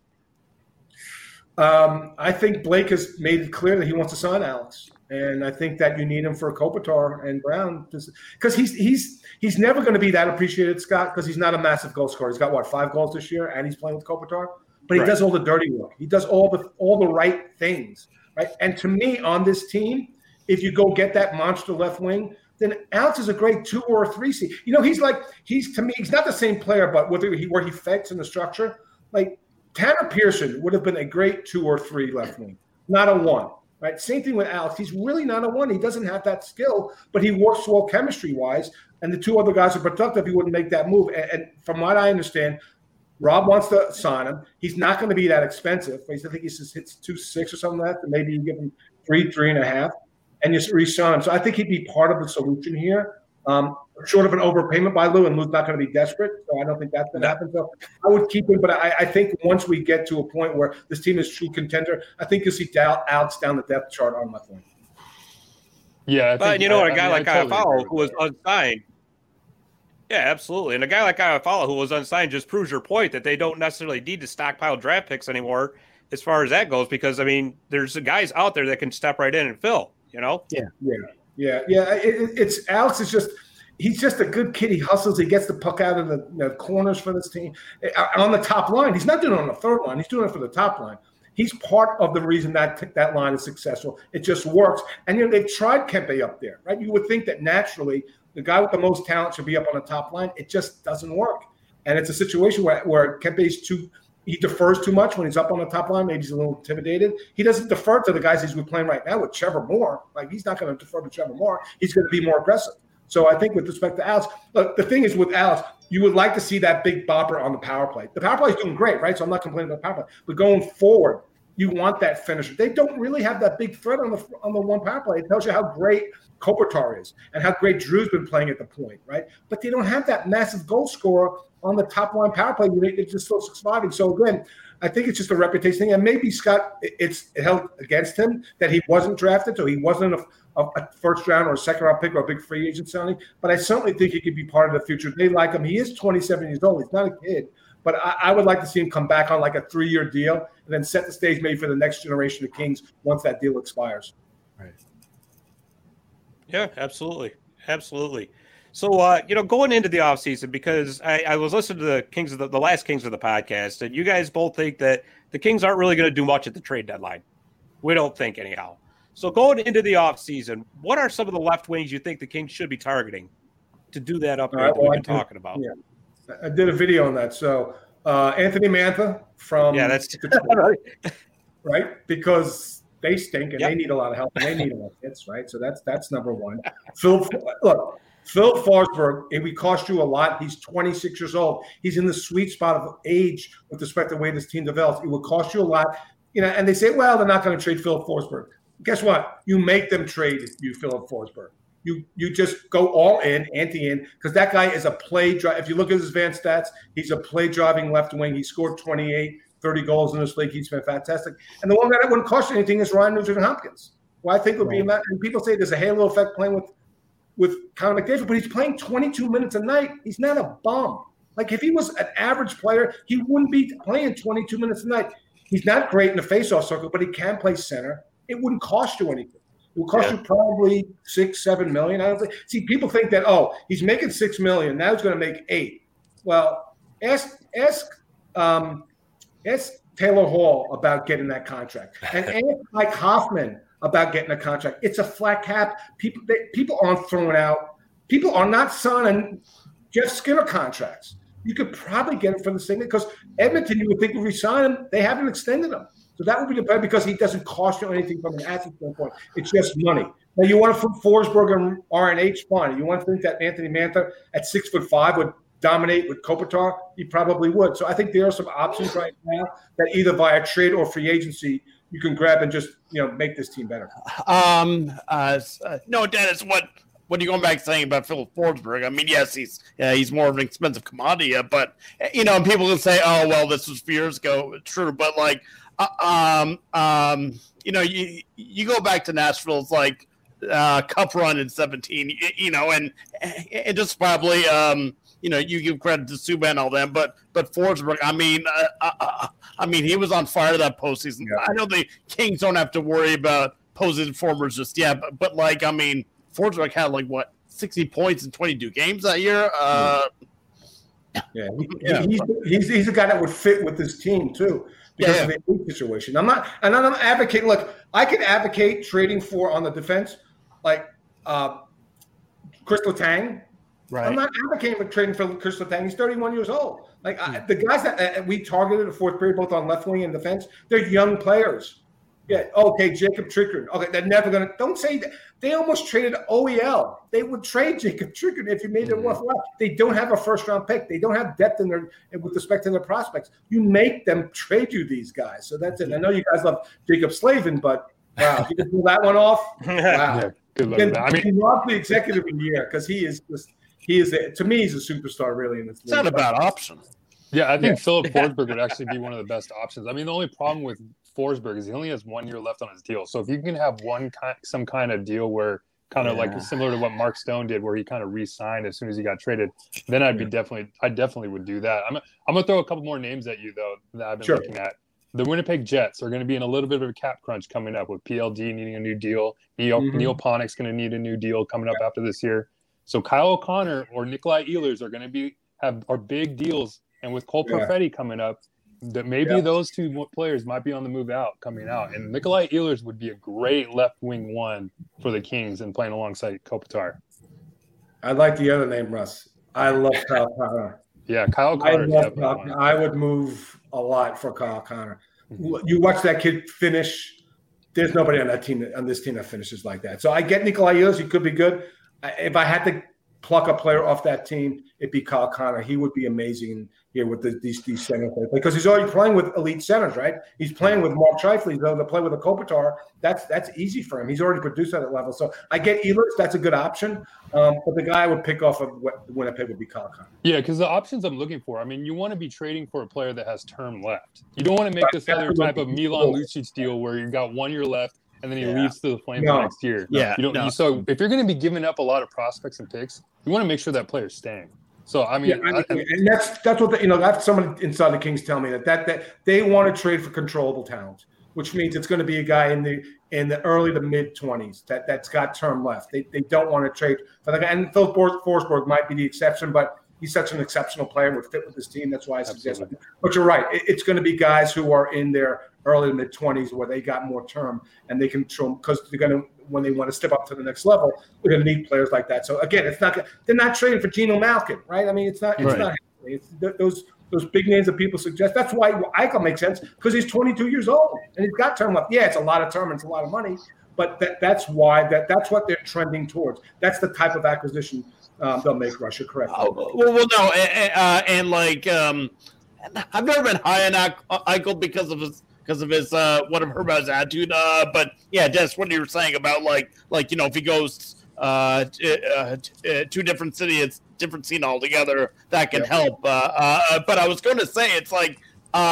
I think Blake has made it clear that he wants to sign Alex. And I think that you need him for Kopitar and Brown because he's never going to be that appreciated, Scott, because he's not a massive goal scorer. He's got 5 goals this year, and he's playing with Kopitar. But he does all the dirty work. He does all the right things, right? And to me, on this team, if you go get that monster left wing, then Alex is a great 2 or a 3C. To me, he's not the same player, but where he fits in the structure. Like Tanner Pearson would have been a great 2 or 3 left wing, not a 1. Right. Same thing with Alex. He's really not a 1. He doesn't have that skill, but he works well chemistry-wise. And the 2 other guys are productive. He wouldn't make that move. And from what I understand, Rob wants to sign him. He's not going to be that expensive. I think he just hits 2.6 or something like that. And maybe you give him 3.5, and you re-sign him. So I think he'd be part of the solution here. Short of an overpayment by Lou, and Lou's not going to be desperate, so I don't think that's going to happen. So I would keep him, but I think once we get to a point where this team is true contender, I think you'll see Alex down the depth chart on left wing. Yeah, but a guy like Iafallo who was unsigned. Yeah, absolutely. And a guy like Iafallo who was unsigned just proves your point that they don't necessarily need to stockpile draft picks anymore as far as that goes, because there's guys out there that can step right in and fill. Yeah. It's Alex is just. He's just a good kid. He hustles. He gets the puck out of the corners for this team. On the top line, he's not doing it on the third line. He's doing it for the top line. He's part of the reason that line is successful. It just works. And, they've tried Kempe up there, right? You would think that naturally the guy with the most talent should be up on the top line. It just doesn't work. And it's a situation where Kempe's he defers too much when he's up on the top line. Maybe he's a little intimidated. He doesn't defer to the guys he's playing right now with Trevor Moore. Like, he's not going to defer to Trevor Moore. He's going to be more aggressive. So I think with respect to Alex, look, the thing is with Alex, you would like to see that big bopper on the power play. The power play is doing great, right? So I'm not complaining about the power play. But going forward, you want that finisher. They don't really have that big threat on the one power play. It tells you how great Kopitar is and how great Drew's been playing at the point, right? But they don't have that massive goal scorer on the top line power play. It's just still surviving. So again, I think it's just a reputation thing. And maybe Scott, it held against him that he wasn't drafted, so he wasn't a first round or a second round pick or a big free agent signing. But I certainly think he could be part of the future. They like him. He is 27 years old. He's not a kid. But I would like to see him come back on like a 3-year deal and then set the stage maybe for the next generation of Kings once that deal expires. Right. Yeah, absolutely. Absolutely. So, going into the offseason, because I was listening to the Kings of the last Kings of the podcast, and you guys both think that the Kings aren't really going to do much at the trade deadline. We don't think anyhow. So going into the offseason, what are some of the left wings you think the Kings should be targeting to do that upgrade that we've been talking about? Yeah. I did a video on that. So Anthony Mantha from that's right, because they stink and they need a lot of help and they need a lot of hits, right? So that's number one. Phil Forsberg, it would cost you a lot. He's 26 years old. He's in the sweet spot of age with respect to the way this team develops. It would cost you a lot, and they say, well, they're not going to trade Phil Forsberg. Guess what? You make them trade you, Phil Forsberg. You just go all in, anti-in, because that guy is a play drive. If you look at his advanced stats, he's a play-driving left wing. He scored 28, 30 goals in this league. He's been fantastic. And the one guy that wouldn't cost you anything is Ryan Nugent-Hopkins, who I think would be – and people say there's a halo effect playing with Connor McDavid, but he's playing 22 minutes a night. He's not a bum. Like, if he was an average player, he wouldn't be playing 22 minutes a night. He's not great in the faceoff circle, but he can play center. It wouldn't cost you anything. It will cost you probably $6-7 million. I don't think. See, people think that he's making $6 million. Now he's going to make $8 million. Well, ask Taylor Hall about getting that contract, and ask Mike Hoffman about getting a contract. It's a flat cap. People aren't throwing out. People are not signing Jeff Skinner contracts. You could probably get him from the same because Edmonton, you would think would resign him. They haven't extended him. So that would be the plan because he doesn't cost you anything from an asset standpoint. It's just money. Now, you want to put Forsberg and RNH, fine. You want to think that Anthony Mantha at 6'5" would dominate with Kopitar? He probably would. So I think there are some options right now that either via trade or free agency you can grab and just make this team better. No, Dennis, what are you going back saying about Phil Forsberg? I mean, yes, he's more of an expensive commodity, but people will say, oh, well, this was years ago. True, but like. You go back to Nashville's cup run in 17, and just probably you give credit to Subban and all them, but Forsberg, I mean he was on fire that postseason. Yeah. I know the Kings don't have to worry about postseason formers just yet, but Forsberg had 60 points in 22 games that year. He's a guy that would fit with this team too. Because of the age situation. I'm not advocating. Look, I could advocate trading for on the defense, Chris Letang. Right. I'm not advocating for trading for Chris Letang. He's 31 years old. The guys that we targeted in the fourth period, both on left wing and defense, they're young players. Yeah. Okay, Jacob Chikrin. Okay, they're never gonna. Don't say that. They almost traded OEL. They would trade Jacob Chikrin if you made it worthwhile. They don't have a first-round pick. They don't have depth in their with respect to their prospects. You make them trade you these guys. So that's it. I know you guys love Jacob Slavin, but wow, if you can pull that one off. Wow. Yeah, good luck with that. He lost the executive of the year because he is to me he's a superstar really in this league. It's not a bad option. Yeah, I think Philip Forsberg would actually be one of the best options. I mean, the only problem with Forsberg is he only has 1 year left on his deal. So if you can have some kind of deal where similar to what Mark Stone did, where he kind of re-signed as soon as he got traded, then I definitely would do that. I'm gonna throw a couple more names at you though that I've been looking at. The Winnipeg Jets are going to be in a little bit of a cap crunch coming up with PLD needing a new deal. Neil Panik's going to need a new deal coming up after this year. So Kyle O'Connor or Nikolai Ehlers are going to are big deals. And with Cole Perfetti coming up, that maybe those two players might be on the move out, coming out. And Nikolai Ehlers would be a great left wing one for the Kings and playing alongside Kopitar. I like the other name, Russ. I love Kyle Connor. Yeah, Kyle Connor. I would move a lot for Kyle Connor. Mm-hmm. You watch that kid finish. There's nobody on this team that finishes like that. So I get Nikolai Ehlers. He could be good. If I had to pluck a player off that team, it'd be Kyle Connor. He would be amazing here with these center players because he's already playing with elite centers, right? He's playing with Mark Scheifele. He's to play with a Kopitar. That's easy for him. He's already produced at that level. So I get Ehlers. That's a good option. But the guy I would pick off of Winnipeg would be Kyle Connor. Yeah, because the options I'm looking for, you want to be trading for a player that has term left. You don't want to make this other type of Milan Lucic deal where you've got 1 year left and then he leaves to the Flames next year. Yeah. So if you're going to be giving up a lot of prospects and picks, you want to make sure that player's staying. So and that's what that's someone inside the Kings tell me that they want to trade for controllable talent, which means it's going to be a guy in the early to mid 20s that's got term left. They don't want to trade for the guy, and Phil Forsberg might be the exception, but he's such an exceptional player, would fit with this team. That's why I suggest him. But you're right. It's going to be guys who are in their early to mid-20s where they got more term and they can show them, because they're going to, when they want to step up to the next level, they're going to need players like that. So again, they're not trading for Geno Malkin, right? I mean, it's not those big names that people suggest. That's why Eichel makes sense, because he's 22 years old and he's got term left. Yeah, it's a lot of term and it's a lot of money, but that's why that's what they're trending towards. That's the type of acquisition they'll make. Russia, correct? Well, no, and like I've never been high on Eichel because of his one of Herbert's attitude. But yeah, Des, what you were saying about like if he goes two different cities, different scene altogether, that can help. But I was going to say it's like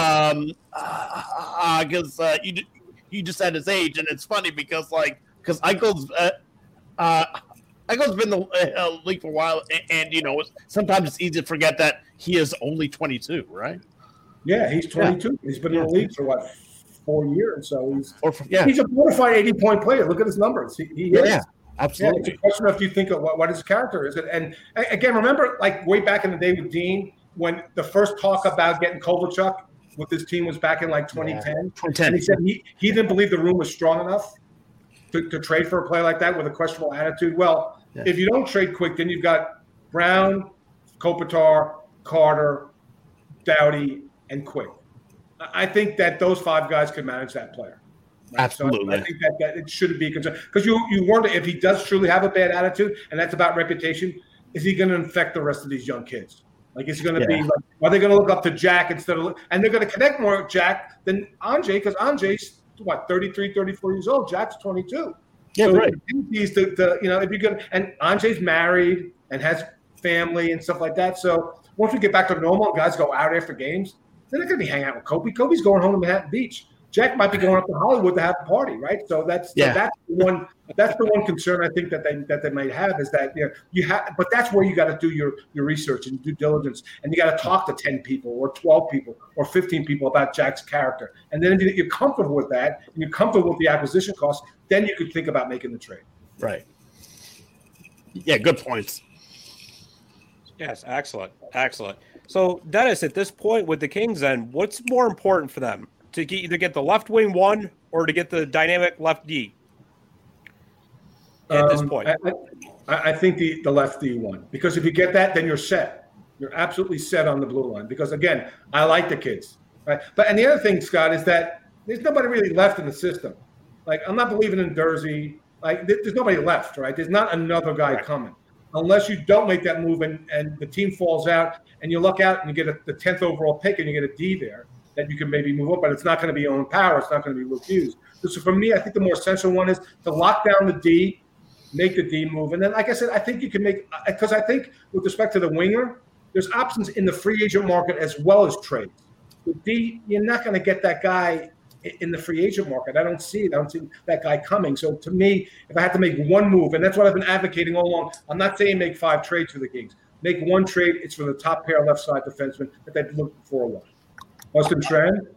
because you just said his age, and it's funny because Eichel's been in the league for a while, and sometimes it's easy to forget that he is only 22, right? Yeah, he's 22. Yeah. He's been in the league for 4 years, so he's a bona fide 80-point player. Look at his numbers. He is. Yeah. Absolutely. Yeah, it's a question of you think of what his character is. And again, remember, like way back in the day with Dean, when the first talk about getting Kovalchuk with his team was back in like 2010. And he said he didn't believe the room was strong enough to trade for a player like that with a questionable attitude. Well, if you don't trade quick, then you've got Brown, Kopitar, Carter, Doughty, and Quick. I think that those 5 guys could manage that player. Right? Absolutely. So I think that it shouldn't be a concern, because you wonder if he does truly have a bad attitude, and that's about reputation. Is he going to infect the rest of these young kids? Like, is he going to be like? Are they going to look up to Jack instead of? And they're going to connect more with Jack than Andre, because Andre's 33, 34 years old. Jack's 22. Yeah, so right. He's if you're going, and Andre's married and has family and stuff like that. So once we get back to normal, guys go out after games. They're not going to be hanging out with Kobe. Kobe's going home to Manhattan Beach. Jack might be going up to Hollywood to have a party, right? So that's the one concern I think that they might have, is that but that's where you got to do your research and due diligence, and you got to talk to 10 people or 12 people or 15 people about Jack's character, and then if you're comfortable with that and you're comfortable with the acquisition cost, then you could think about making the trade. Right. Yeah, good points. Yes, excellent. So Dennis, at this point with the Kings, then what's more important for them? To either get the left wing one or to get the dynamic left D at this point? I think the left D one, because if you get that, then you're set. You're absolutely set on the blue line, because, again, I like the kids. Right? And the other thing, Scott, is that there's nobody really left in the system. Like, I'm not believing in Dursey. Like, there's nobody left, right? There's not another guy coming. Unless you don't make that move and the team falls out and you look out and you get the 10th overall pick and you get a D there, that you can maybe move up, but it's not going to be Owen Power. It's not going to be Luke Hughes. So for me, I think the more essential one is to lock down the D, make the D move. And then, like I said, I think you can make – because I think with respect to the winger, there's options in the free agent market as well as trades. With D, you're not going to get that guy in the free agent market. I don't see it. I don't see that guy coming. So to me, if I had to make one move, and that's what I've been advocating all along, I'm not saying make 5 trades for the Kings. Make one trade. It's for the top pair left side defenseman that they've looked for a while. Austin Strand?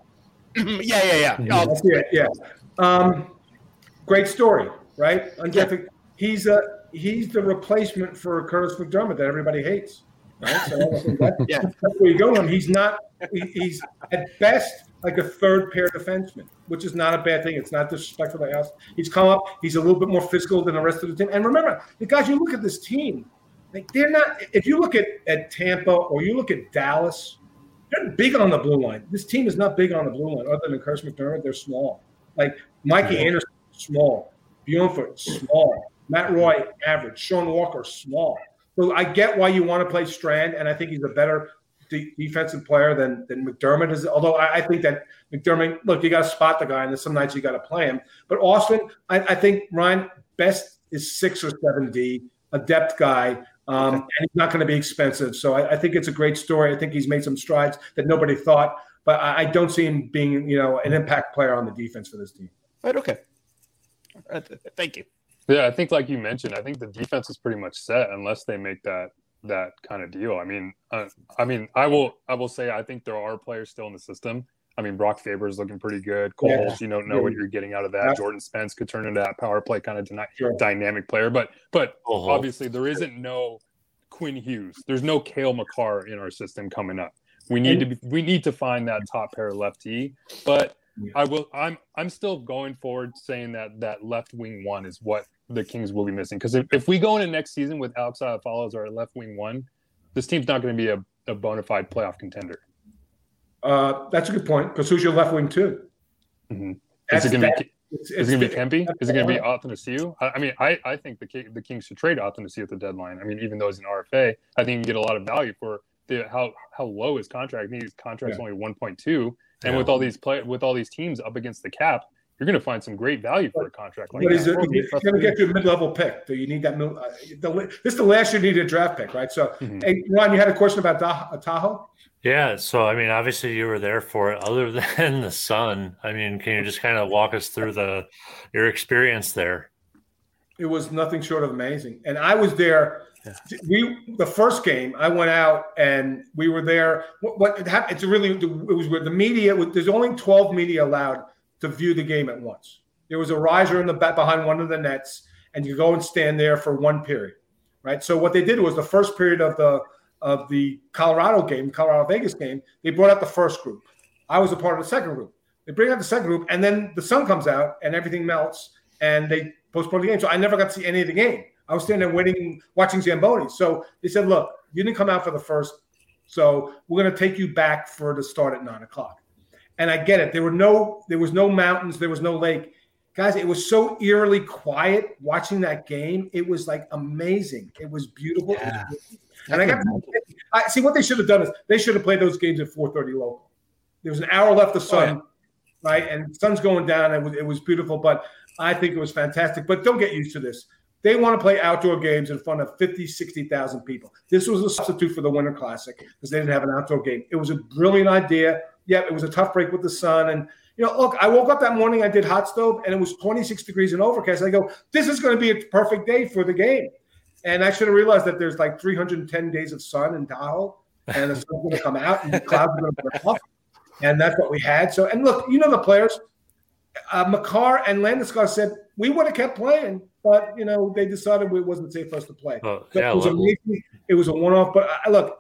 Yeah. Great story, right? He's the replacement for Curtis McDermott that everybody hates, right? So that's where you go. He's at best like a third pair defenseman, which is not a bad thing. It's not disrespectful to the house. He's come up. He's a little bit more physical than the rest of the team. And remember, the guys, you look at this team, like they're not. If you look at Tampa or you look at Dallas, they're big on the blue line. This team is not big on the blue line, other than Curtis McDermott. They're small. Like Mikey Anderson, small. Bjornfot, small. Matt Roy, average. Sean Walker, small. So I get why you want to play Strand, and I think he's a better defensive player than McDermott is. Although I think that McDermott, look, you got to spot the guy, and there's some nights you got to play him. But Austin, I think Ryan best is 6 or 7 D, a depth guy. And he's not going to be expensive. So I think it's a great story. I think he's made some strides that nobody thought. But I don't see him being, an impact player on the defense for this team. Right, okay. Thank you. Yeah, I think like you mentioned, I think the defense is pretty much set unless they make that kind of deal. I will say I think there are players still in the system. I mean, Brock Faber is looking pretty good. Cole Holtz, you don't know what you're getting out of that. Jordan Spence could turn into that power play kind of dynamic player. But obviously there isn't no Quinn Hughes. There's no Cale Makar in our system coming up. We need to find that top pair lefty. But I'm still going forward saying that left wing one is what the Kings will be missing. Because if we go into next season with Alex Iafallo as our left wing one, this team's not going to be a bona fide playoff contender. That's a good point. Because who's your left wing two? Mm-hmm. Is it going to be Kempe? Is it going to be Athanasiou? I mean, I think the Kings should trade Athanasiou at the deadline. I mean, even though he's an RFA, I think you can get a lot of value for how low his contract. His contract's only 1.2, and with all these teams up against the cap, you're going to find some great value for a contract like that. But he's going to get you a mid-level pick. So you need that. This is the last year you need a draft pick, right? So, Hey, Ron, you had a question about Tahoe? Yeah, so I mean, obviously you were there for it. Other than the sun, I mean, can you just kind of walk us through your experience there? It was nothing short of amazing, and I was there. The first game, I went out and we were there. What happened? It was where the media. There's only 12 media allowed to view the game at once. There was a riser in the back behind one of the nets, and you go and stand there for one period, right? So what they did was the first period of the Colorado Vegas game, they brought out the first group. I was a part of the second group. They bring out the second group, and then the sun comes out and everything melts, and they postpone the game. So I never got to see any of the game. I was standing there waiting, watching Zamboni. So they said, look, you didn't come out for the first, so we're going to take you back for the start at 9:00. And I get it. There was no mountains. There was no lake. Guys, it was so eerily quiet watching that game. It was like amazing. It was beautiful. Yeah. And I see what they should have done is they should have played those games at 4:30 local. There was an hour left of sun, right? And the sun's going down. It was beautiful, but I think it was fantastic. But don't get used to this. They want to play outdoor games in front of 50, 60,000 people. This was a substitute for the Winter Classic because they didn't have an outdoor game. It was a brilliant idea. Yeah, it was a tough break with the sun. And, look, I woke up that morning, I did hot stove, and it was 26 degrees and overcast. I go, this is going to be a perfect day for the game. And I should have realized that there's like 310 days of sun in Tahoe, and the sun's going to come out, and the clouds are going to burn off. And that's what we had. So, and look, the players, Makar and Landeskog said, we would have kept playing, but, they decided it wasn't safe for us to play. It was amazing. It was a one-off. But look,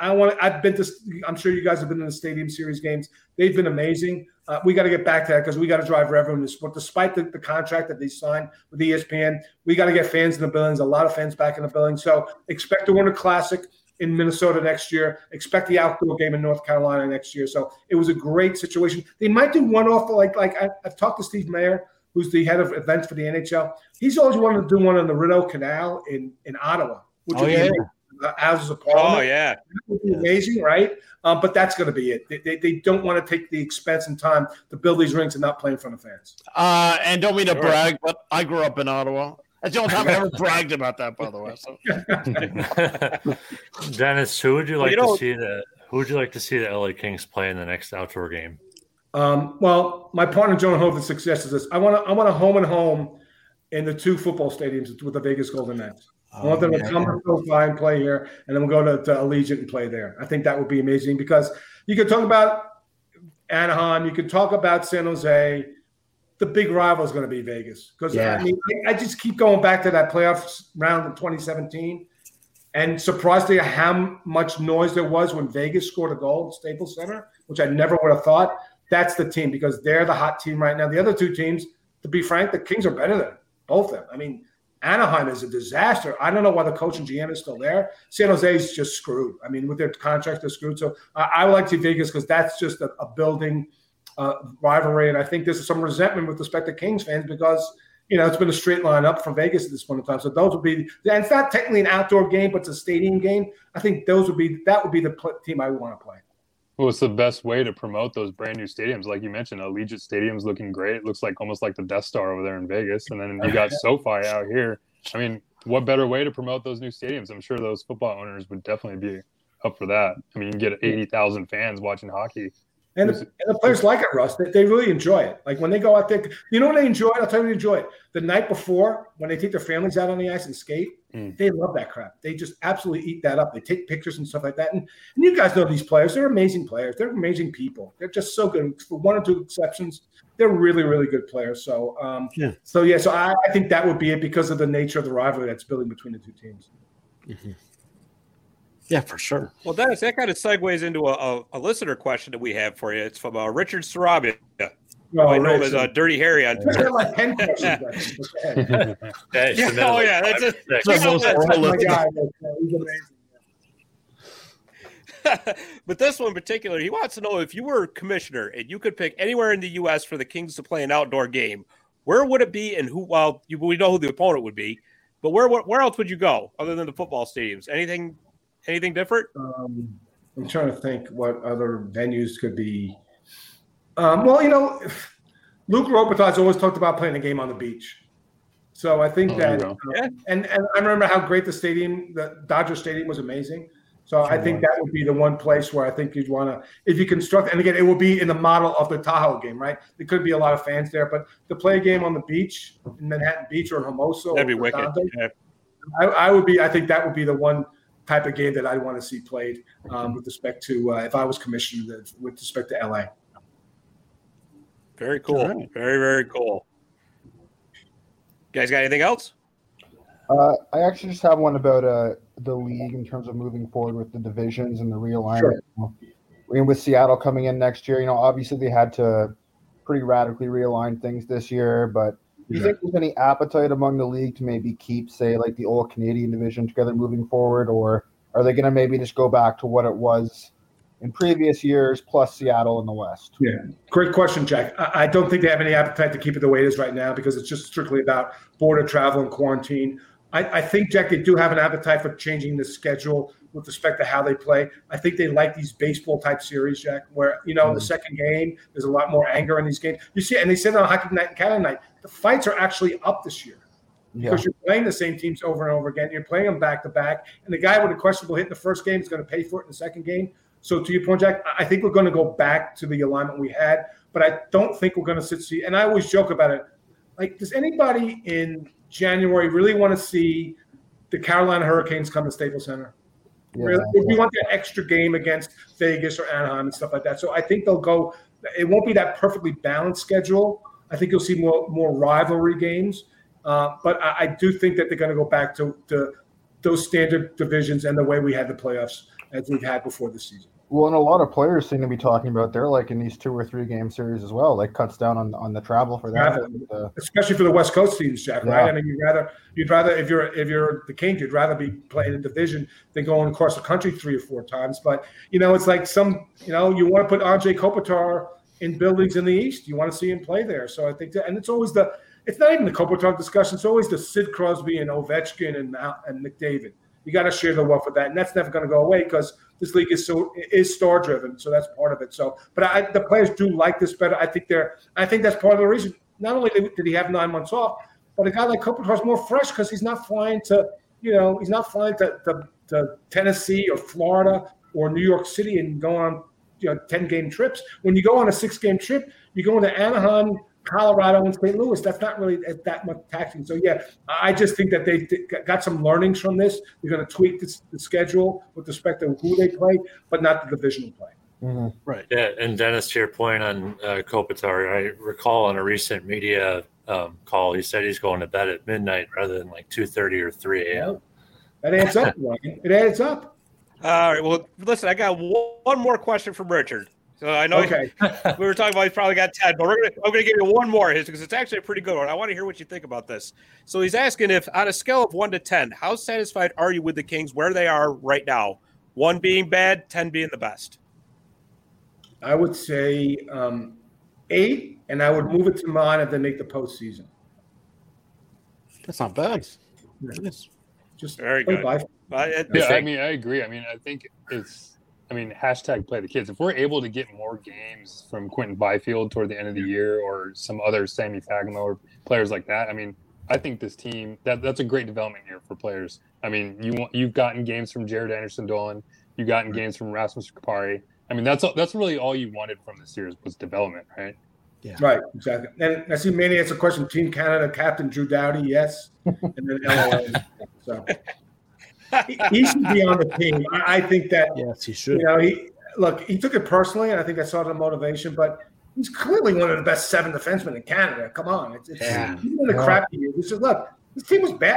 I'm sure you guys have been in the Stadium Series games. They've been amazing. We got to get back to that because we got to drive revenue in the sport. Despite the contract that they signed with ESPN, we got to get fans in the buildings, a lot of fans back in the building. So expect the Winter Classic in Minnesota next year. Expect the outdoor game in North Carolina next year. So it was a great situation. They might do one-off, like I've talked to Steve Mayer, who's the head of events for the NHL. He's always wanted to do one on the Rideau Canal in Ottawa, which would be Houses of Parliament. Oh, yeah. That would be amazing, right? But that's going to be it. They don't want to take the expense and time to build these rinks and not play in front of fans. And don't mean to brag, but I grew up in Ottawa. That's the only time I ever bragged about that, by the way. So. Dennis, who would you like to see the LA Kings play in the next outdoor game? Well, my partner Jonah Hova's success is this. I want a home and home in the two football stadiums with the Vegas Golden Knights. I want them to come to SoFi and play here, and then we'll go to Allegiant and play there. I think that would be amazing because you could talk about Anaheim, you could talk about San Jose. The big rival is going to be Vegas because I just keep going back to that playoff round in 2017 and surprised at how much noise there was when Vegas scored a goal at Staples Center, which I never would have thought. That's the team because they're the hot team right now. The other two teams, to be frank, the Kings are better than both of them. I mean, Anaheim is a disaster. I don't know why the coach and GM is still there. San Jose is just screwed. I mean, with their contracts, they're screwed. So I would like to see Vegas because that's just a building rivalry. And I think there's some resentment with respect to Kings fans because, it's been a straight line up for Vegas at this point in time. So those would be – and it's not technically an outdoor game, but it's a stadium game. I think that would be the team I would want to play. Well, it's the best way to promote those brand new stadiums. Like you mentioned, Allegiant Stadium's looking great. It looks like almost like the Death Star over there in Vegas. And then you got SoFi out here. I mean, what better way to promote those new stadiums? I'm sure those football owners would definitely be up for that. I mean, you can get 80,000 fans watching hockey. And the players like it, Russ. They really enjoy it. Like when they go out there, when they enjoy it? I'll tell you, they enjoy it. The night before, when they take their families out on the ice and skate, they love that crap. They just absolutely eat that up. They take pictures and stuff like that. And you guys know these players. They're amazing players. They're amazing people. They're just so good. For one or two exceptions, they're really, really good players. So, So I think that would be it because of the nature of the rivalry that's building between the two teams. Mm-hmm. Yeah, for sure. Well, Dennis, that kind of segues into a listener question that we have for you. It's from Richard Sarabia. I know him as Dirty Harry on Twitter. Like 10 questions. Okay, that's it. He's amazing. But this one in particular, he wants to know if you were commissioner and you could pick anywhere in the U.S. for the Kings to play an outdoor game, where would it be and who? Well, we know who the opponent would be, but where else would you go other than the football stadiums? Anything different? I'm trying to think what other venues could be. Well, Luke Robitaille's always talked about playing a game on the beach. So I think and I remember how great the Dodger Stadium was amazing. So I think that would be the one place where I think you'd want to, if you construct, and again, it will be in the model of the Tahoe game, right? There could be a lot of fans there, but to play a game on the beach, in Manhattan Beach or in Hermosa, that'd be wicked. I think that would be the one type of game that I want to see played with respect to, if I was commissioner, with respect to LA. Very cool. Right. Very, very cool. You guys got anything else? I actually just have one about the league in terms of moving forward with the divisions and the realignment. Sure. With Seattle coming in next year, obviously they had to pretty radically realign things this year, but do you think there's any appetite among the league to maybe keep, say, like the old Canadian division together moving forward, or are they going to maybe just go back to what it was in previous years plus Seattle in the West? Yeah, great question, Jack. I don't think they have any appetite to keep it the way it is right now because it's just strictly about border travel and quarantine. I think, Jack, they do have an appetite for changing the schedule with respect to how they play. I think they like these baseball-type series, Jack, where, the second game, there's a lot more anger in these games. You see, and they said on Hockey Night and Canada Night, the fights are actually up this year because you're playing the same teams over and over again. You're playing them back-to-back, and the guy with a questionable hit in the first game is going to pay for it in the second game. So to your point, Jack, I think we're going to go back to the alignment we had, but I don't think we're going to see. And I always joke about it. Like, does anybody in January really want to see the Carolina Hurricanes come to Staples Center? Yeah. Really? If you want that extra game against Vegas or Anaheim and stuff like that. So I think they'll go – it won't be that perfectly balanced schedule. I think you'll see more rivalry games. But I do think that they're going to go back to those standard divisions and the way we had the playoffs as we've had before this season. Well, and a lot of players seem to be talking about they're like in these 2 or 3 game series as well, like cuts down on the travel for that. Especially for the West Coast teams, Jack, right? I mean, you'd rather if you're the Kings, you'd rather be playing a division than going across the country 3 or 4 times. But it's like you want to put Andrei Kopitar in buildings in the East. You want to see him play there. So I think and it's always it's not even the Kopitar discussion. It's always the Sid Crosby and Ovechkin and McDavid. You got to share the wealth with that, and that's never going to go away because this league is star driven, so that's part of it. So, but the players do like this better. I think that's part of the reason. Not only did he have 9 months off, but a guy like Kopitar is more fresh because he's not flying to Tennessee or Florida or New York City and going on 10-game trips. When you go on a 6-game trip, you go into Anaheim, Colorado, and St. Louis. That's not really that much taxing. So, yeah, I just think that they got some learnings from this. They're going to tweak the schedule with respect to who they play, but not the divisional play. Mm-hmm. Right. Yeah, and Dennis, to your point on Kopitar, I recall on a recent media call, he said he's going to bed at midnight rather than like 2:30 or 3 a.m. That adds up, Ryan. It adds up. All right. Well, listen, I got one more question from Richard. So I know we were talking about he's probably got 10, but I'm going to give you one more because it's actually a pretty good one. I want to hear what you think about this. So he's asking if on a scale of 1 to 10, how satisfied are you with the Kings where they are right now? 1 being bad, 10 being the best. I would say 8, and I would move it to 9 if they make the postseason. That's not bad. Yes. Just very good. I agree. I think it's. Hashtag play the kids. If we're able to get more games from Quentin Byfield toward the end of the year or some other Sammy Fagemo or players like that, I think this team that's a great development year for players. You've gotten games from Jared Anderson-Dolan, you've gotten games from Rasmus Kupari. That's really all you wanted from this year was development, right? Yeah. Right, exactly. And I see Manny has a question. Team Canada captain Drew Doughty, yes, and then LOA. So. He should be on the team. I think that. Yes, he should. He took it personally, and I think I saw the motivation. But he's clearly one of the best 7 defensemen in Canada. Come on, it's even the crappy years. He said, "Look, this team was bad.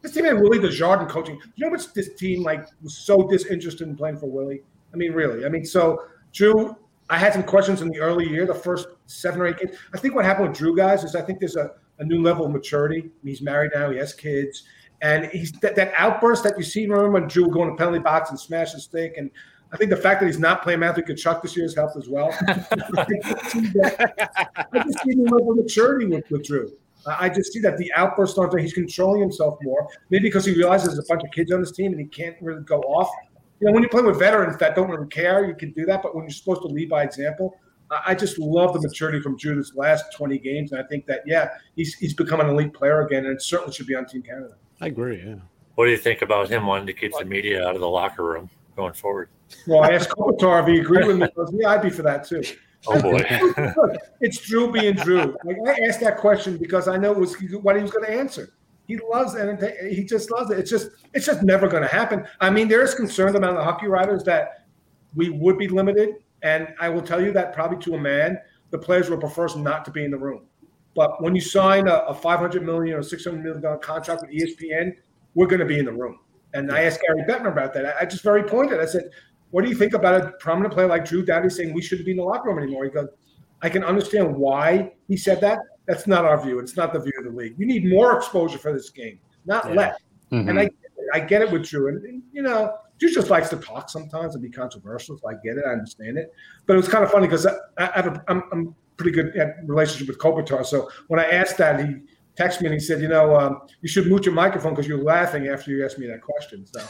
This team had Willie Desjardins coaching. You know what's this team like was so disinterested in playing for Willie? I mean, really. I mean, so Drew, I had some questions in the early year, the first 7 or 8 games. I think what happened with Drew, guys, is I think there's a new level of maturity. He's married now. He has kids. And he's that outburst that you see, remember when Drew would go in the penalty box and smash the stick? And I think the fact that he's not playing Matthew Tkachuk this year has helped as well. I just see a new level of maturity with Drew. I just see that the outburst on he's controlling himself more, maybe because he realizes there's a bunch of kids on his team and he can't really go off. You know, when you play with veterans that don't really care, you can do that. But when you're supposed to lead by example, I just love the maturity from Drew this last 20 games. And I think that, he's become an elite player again, and it certainly should be on Team Canada. I agree, yeah. What do you think about him wanting to keep the media out of the locker room going forward? Well, I asked Kopitar if he agreed with me. He goes, yeah, I'd be for that too. Oh, boy. Look, it's Drew being Drew. Like, I asked that question because I know it was what he was going to answer. He loves it. He just loves it. It's just never going to happen. I mean, there is concern among the hockey writers that we would be limited. And I will tell you that probably to a man, the players would prefer not to be in the room. But when you sign a $500 million or $600 million contract with ESPN, we're going to be in the room. And I asked Gary Bettman about that. I just very pointed. I said, what do you think about a prominent player like Drew Doughty saying we shouldn't be in the locker room anymore? He goes, I can understand why he said that. That's not our view. It's not the view of the league. You need more exposure for this game, not less. Mm-hmm. And I get it with Drew. And, you know, Drew just likes to talk sometimes and be controversial. So I get it. I understand it. But it was kind of funny because I'm pretty good at relationship with Kopitar. So when I asked that, he texted me and he said, you know, you should mute your microphone because you're laughing after you asked me that question. So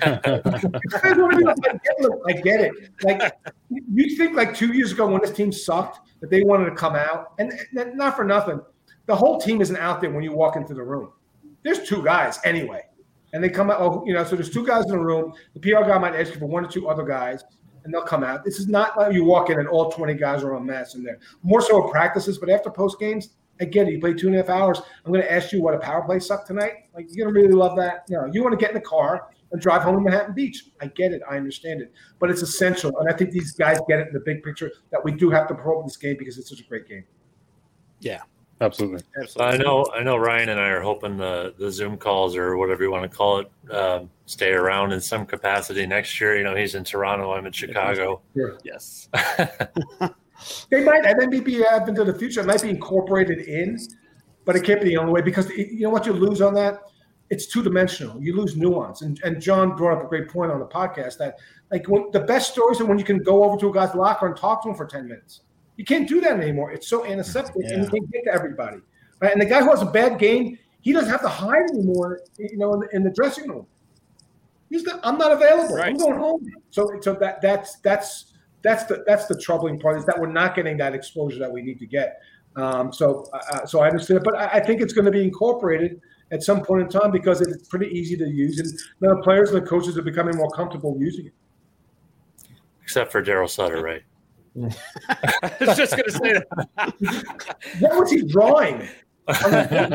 I get it. Like, you think like 2 years ago when this team sucked that they wanted to come out, and not for nothing, the whole team isn't out there when you walk into the room. There's 2 guys anyway. And they come out, so there's 2 guys in the room. The PR guy might ask you for 1 or 2 other guys, and they'll come out. This is not like you walk in and all 20 guys are en masse in there. More so at practices, but after post games, I get it. You play 2.5 hours. I'm going to ask you what a power play sucked tonight. Like, you're going to really love that. You know, you want to get in the car and drive home to Manhattan Beach. I get it. I understand it. But it's essential. And I think these guys get it in the big picture that we do have to promote this game because it's such a great game. Yeah. Absolutely. I know Ryan and I are hoping the Zoom calls or whatever you want to call it stay around in some capacity next year. You know, he's in Toronto, I'm in Chicago. Sure. Yes. They might, and then maybe into the future, it might be incorporated in, but it can't be the only way because you know what you lose on that? It's 2-dimensional. You lose nuance. And John brought up a great point on the podcast that like the best stories are when you can go over to a guy's locker and talk to him for 10 minutes. You can't do that anymore. It's so antiseptic, and you can't get to everybody. Right? And the guy who has a bad game, he doesn't have to hide anymore. You know, in the dressing room, I'm not available. Right. I'm going home. So that's the troubling part is that we're not getting that exposure that we need to get. So I understand it, but I think it's going to be incorporated at some point in time because it's pretty easy to use, and the players and the coaches are becoming more comfortable using it. Except for Daryl Sutter, right? I was just going to say that. What was he drawing? And then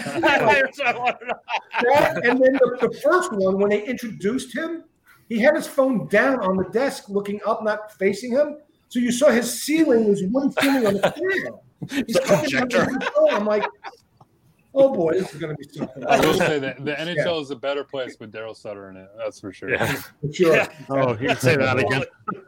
the first one, when they introduced him, he had his phone down on the desk, looking up, not facing him. So you saw his ceiling was wooden ceiling on the floor. He's I'm like, oh boy, this is going to be something. I will say that the NHL is a better place with Daryl Sutter in it. That's for sure. Yeah. For sure. Yeah. Oh, you can say that again.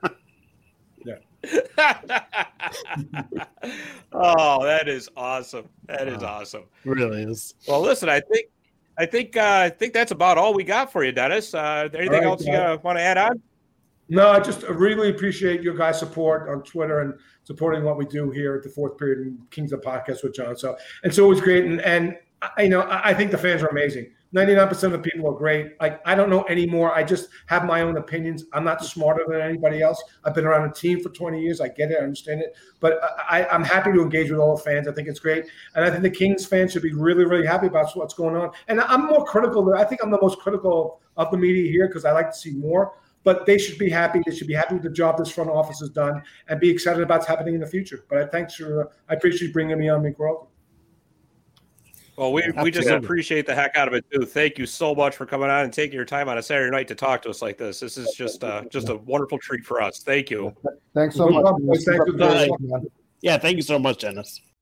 Oh, that is awesome. That is awesome. It really is. Well, listen, I think that's about all we got for you, Dennis. Anything else you want to add on? No, I just really appreciate your guys' support on Twitter and supporting what we do here at the Fourth Period and Kings of Podcast with John. So it's always great. And I think the fans are amazing. 99% of the people are great. I don't know anymore. I just have my own opinions. I'm not smarter than anybody else. I've been around a team for 20 years. I get it. I understand it. But I'm happy to engage with all the fans. I think it's great. And I think the Kings fans should be really, really happy about what's going on. And I'm more critical. I think I'm the most critical of the media here because I like to see more. But they should be happy. They should be happy with the job this front office has done and be excited about what's happening in the future. But I appreciate you bringing me on, Mick Royalty. Well, we just appreciate the heck out of it too. Thank you so much for coming on and taking your time on a Saturday night to talk to us like this. This is just a wonderful treat for us. Thank you. Thanks so much. Yeah, thank you so much, Dennis.